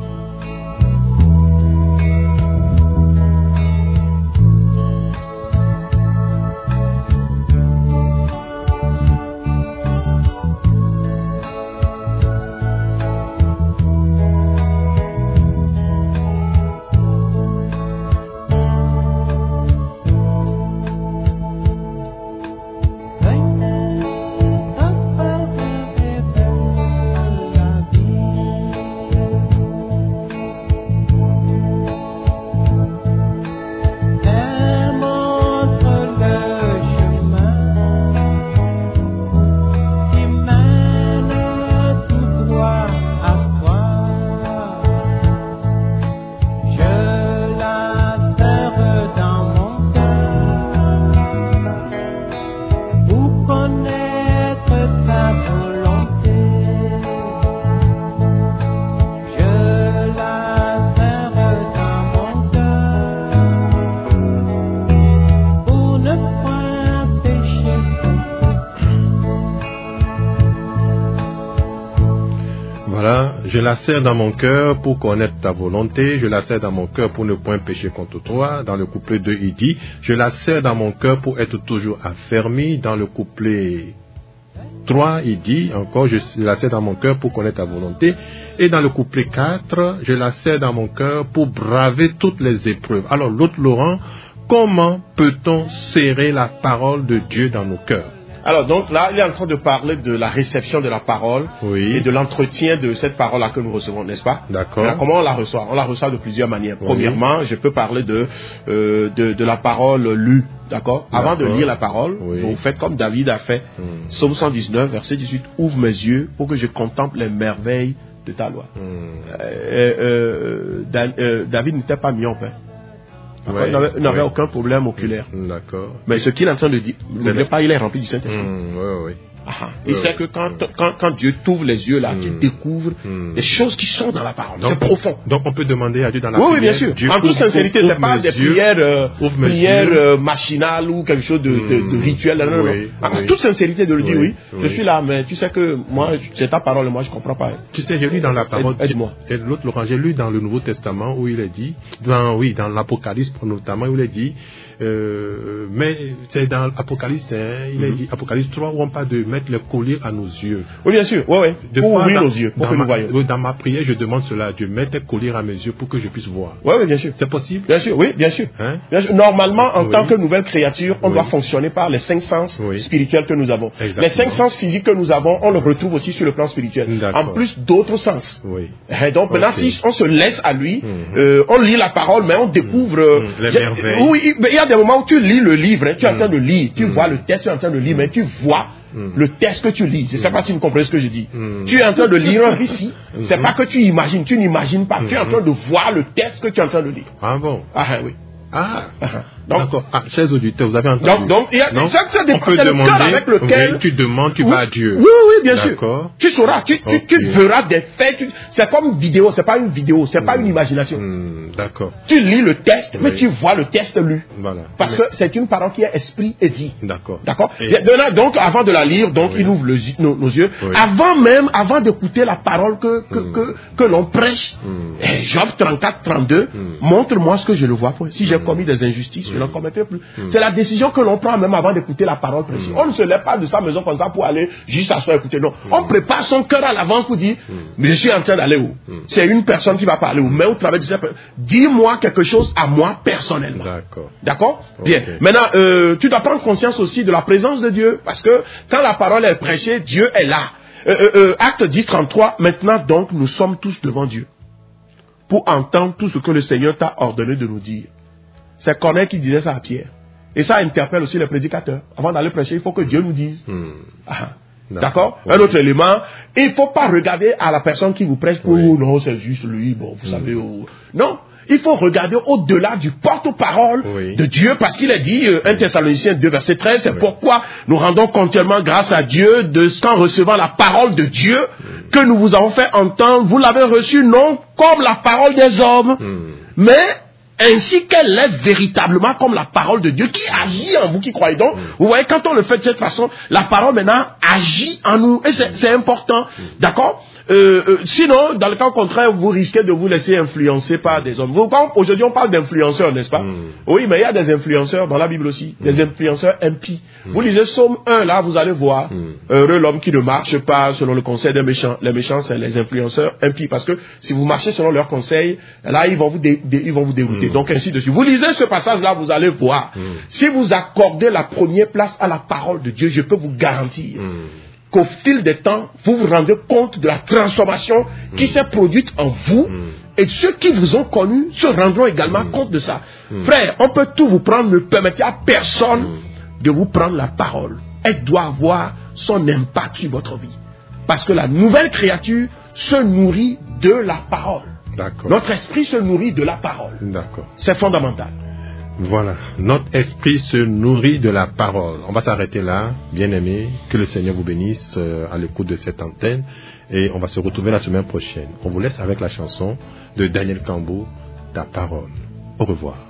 Je la serre dans mon cœur pour connaître ta volonté. Je la serre dans mon cœur pour ne point pécher contre toi. Dans le couplet deux, il dit, je la serre dans mon cœur pour être toujours affermi. Dans le couplet trois, il dit encore, je la serre dans mon cœur pour connaître ta volonté. Et dans le couplet quatre, je la serre dans mon cœur pour braver toutes les épreuves. Alors l'autre Laurent, comment peut-on serrer la parole de Dieu dans nos cœurs? Alors donc là, il est en train de parler de la réception de la parole, oui, et de l'entretien de cette parole-là que nous recevons, n'est-ce pas? D'accord. Alors, comment on la reçoit? On la reçoit de plusieurs manières. Oui. Premièrement, je peux parler de, euh, de, de la parole lue, d'accord? Avant de lire la parole, oui, vous faites comme David a fait. Hmm. Psaume cent dix-neuf, verset dix-huit, ouvre mes yeux pour que je contemple les merveilles de ta loi. Hmm. Euh, euh, da, euh, David n'était pas myope, hein? Ouais, il n'avait, n'avait ouais. aucun problème oculaire. D'accord. Mais ce qu'il est en train de dire, ne voulez pas, il est rempli du Saint-Esprit. Mmh, ouais, ouais. Ah, il ouais, sait que quand, ouais. quand, quand Dieu t'ouvre les yeux là, mmh. tu découvres mmh. des choses qui sont dans la parole. Donc, c'est profond. Donc on peut demander à Dieu dans la oui, prière. Oui, bien sûr. Dieu en toute sincérité, ce n'est pas des yeux, prières, euh, prières euh, machinales ou quelque chose de, mmh. de, de rituel. Non, non, oui, non. En oui. toute sincérité de le dire, oui, oui, je suis là, mais tu sais que moi, c'est ta parole, moi je ne comprends pas. Tu sais, j'ai lu dans la parole, aide-moi. Et l'autre Laurent, j'ai lu dans le Nouveau Testament où il est dit, dans, oui, dans l'Apocalypse notamment, où il est dit, Euh, mais c'est dans l'Apocalypse, hein, il est mm-hmm. dit, Apocalypse trois, où on parle de mettre le collier à nos yeux. Oui, bien sûr, oui, oui. De pour ouvrir nos yeux, pour que ma, nous voyons. Dans ma prière, je demande cela à Dieu, mettre le collier à mes yeux pour que je puisse voir. Oui, oui, bien sûr. C'est possible? Bien sûr, oui, bien sûr. Hein? Bien sûr. Normalement, en oui. tant que nouvelle créature, on oui. doit fonctionner par les cinq sens oui. spirituels que nous avons. Exactement. Les cinq sens physiques que nous avons, on le retrouve aussi sur le plan spirituel. D'accord. En plus d'autres sens. Oui. Et donc, maintenant, okay. si on se laisse à lui, mm-hmm. euh, on lit la parole, mais on découvre... Mm-hmm. Les merveilles. Oui, mais il y a des moments où tu lis le livre, hein, tu es mm. en train de lire, tu mm. vois le texte, tu es en train de lire, mais tu vois mm. le texte que tu lis. Je ne sais pas si vous comprenez ce que je dis. Mm. Tu es en train de lire un récit, mm. c'est pas que tu imagines, tu n'imagines pas, mm. tu es en train de voir le texte que tu es en train de lire. Ah bon? Ah oui. Ah, donc, d'accord. Ah, chers auditeurs, vous avez entendu. Donc, donc il y a, non? ça, ça dépend, on peut c'est le demander, cœur avec lequel oui, tu demandes, tu oui, vas à Dieu. Oui, oui, bien sûr. D'accord. Tu sauras, tu, Okay. tu, tu verras des faits. Tu, c'est comme une vidéo, c'est pas une vidéo, c'est mm. pas une imagination. Mm, d'accord. Tu lis le texte, oui. mais tu vois le texte lu. Voilà. Parce mais... que c'est une parole qui est esprit et dit. D'accord. D'accord. Et... Donc, avant de la lire, donc oui. il ouvre le, nos, nos yeux. Oui. Avant même, avant d'écouter la parole que que mm. que, que l'on prêche, mm. eh, Job trente-quatre, trente-deux, mm. montre-moi ce que je le vois. Si j'ai mm. commis des injustices, mm. je n'en commettrai plus. Mm. C'est la décision que l'on prend même avant d'écouter la parole prêchée. Mm. On ne se lève pas de sa maison comme ça pour aller juste s'asseoir et écouter. Non. Mm. On prépare son cœur à l'avance pour dire, mm. mais je suis en train d'aller où? Mm. C'est une personne qui va parler où? Mais au travers de cette personne, dis-moi quelque chose à moi personnellement. D'accord. D'accord? Okay. Bien. Maintenant, euh, tu dois prendre conscience aussi de la présence de Dieu. Parce que quand la parole est prêchée, Dieu est là. Euh, euh, euh, Acte dix, trente-trois, maintenant donc, nous sommes tous devant Dieu pour entendre tout ce que le Seigneur t'a ordonné de nous dire. C'est Corneille qui disait ça à Pierre. Et ça interpelle aussi les prédicateurs. Avant d'aller prêcher, il faut que Dieu nous dise. Hmm. Ah, d'accord. Oui. Un autre élément, il ne faut pas regarder à la personne qui vous prêche pour, oui. oh non, c'est juste lui, bon, vous hmm. savez. Oh. Non, il faut regarder au-delà du porte-parole oui. de Dieu, parce qu'il a dit, euh, un Thessaloniciens deux, verset treize, c'est oui. pourquoi nous rendons continuellement grâce à Dieu de ce qu'en recevant la parole de Dieu, hmm. que nous vous avons fait entendre, vous l'avez reçue non comme la parole des hommes, hmm. mais ainsi qu'elle est véritablement comme la parole de Dieu qui agit en vous qui croyez. Donc, mm. vous voyez, quand on le fait de cette façon, la parole maintenant agit en nous. Et c'est, c'est important. Mm. D'accord? Euh, euh, sinon, dans le cas contraire, vous risquez de vous laisser influencer par des hommes. Vous, quand, aujourd'hui, on parle d'influenceurs, n'est-ce pas? Mm. Oui, mais il y a des influenceurs dans la Bible aussi. Mm. Des influenceurs impies. Mm. Vous lisez Psaume un, là, vous allez voir. Mm. Heureux l'homme qui ne marche pas selon le conseil des méchants. Les méchants, c'est les influenceurs impies. Parce que si vous marchez selon leurs conseils, là, ils vont vous, dé, dé, ils vont vous dérouter. Mm. Donc, ainsi de suite. Vous lisez ce passage-là, vous allez voir. Mm. Si vous accordez la première place à la parole de Dieu, je peux vous garantir mm. qu'au fil des temps, vous vous rendez compte de la transformation mm. qui s'est produite en vous. Mm. Et ceux qui vous ont connu se rendront également mm. compte de ça. Mm. Frère, on peut tout vous prendre, ne permettez à personne mm. de vous prendre la parole. Elle doit avoir son impact sur votre vie. Parce que la nouvelle créature se nourrit de la parole. D'accord. Notre esprit se nourrit de la parole. D'accord. C'est fondamental. Voilà. Notre esprit se nourrit de la parole. On va s'arrêter là, bien-aimés. Que le Seigneur vous bénisse euh, à l'écoute de cette antenne. Et on va se retrouver la semaine prochaine. On vous laisse avec la chanson de Daniel Kambou, Ta parole. Au revoir.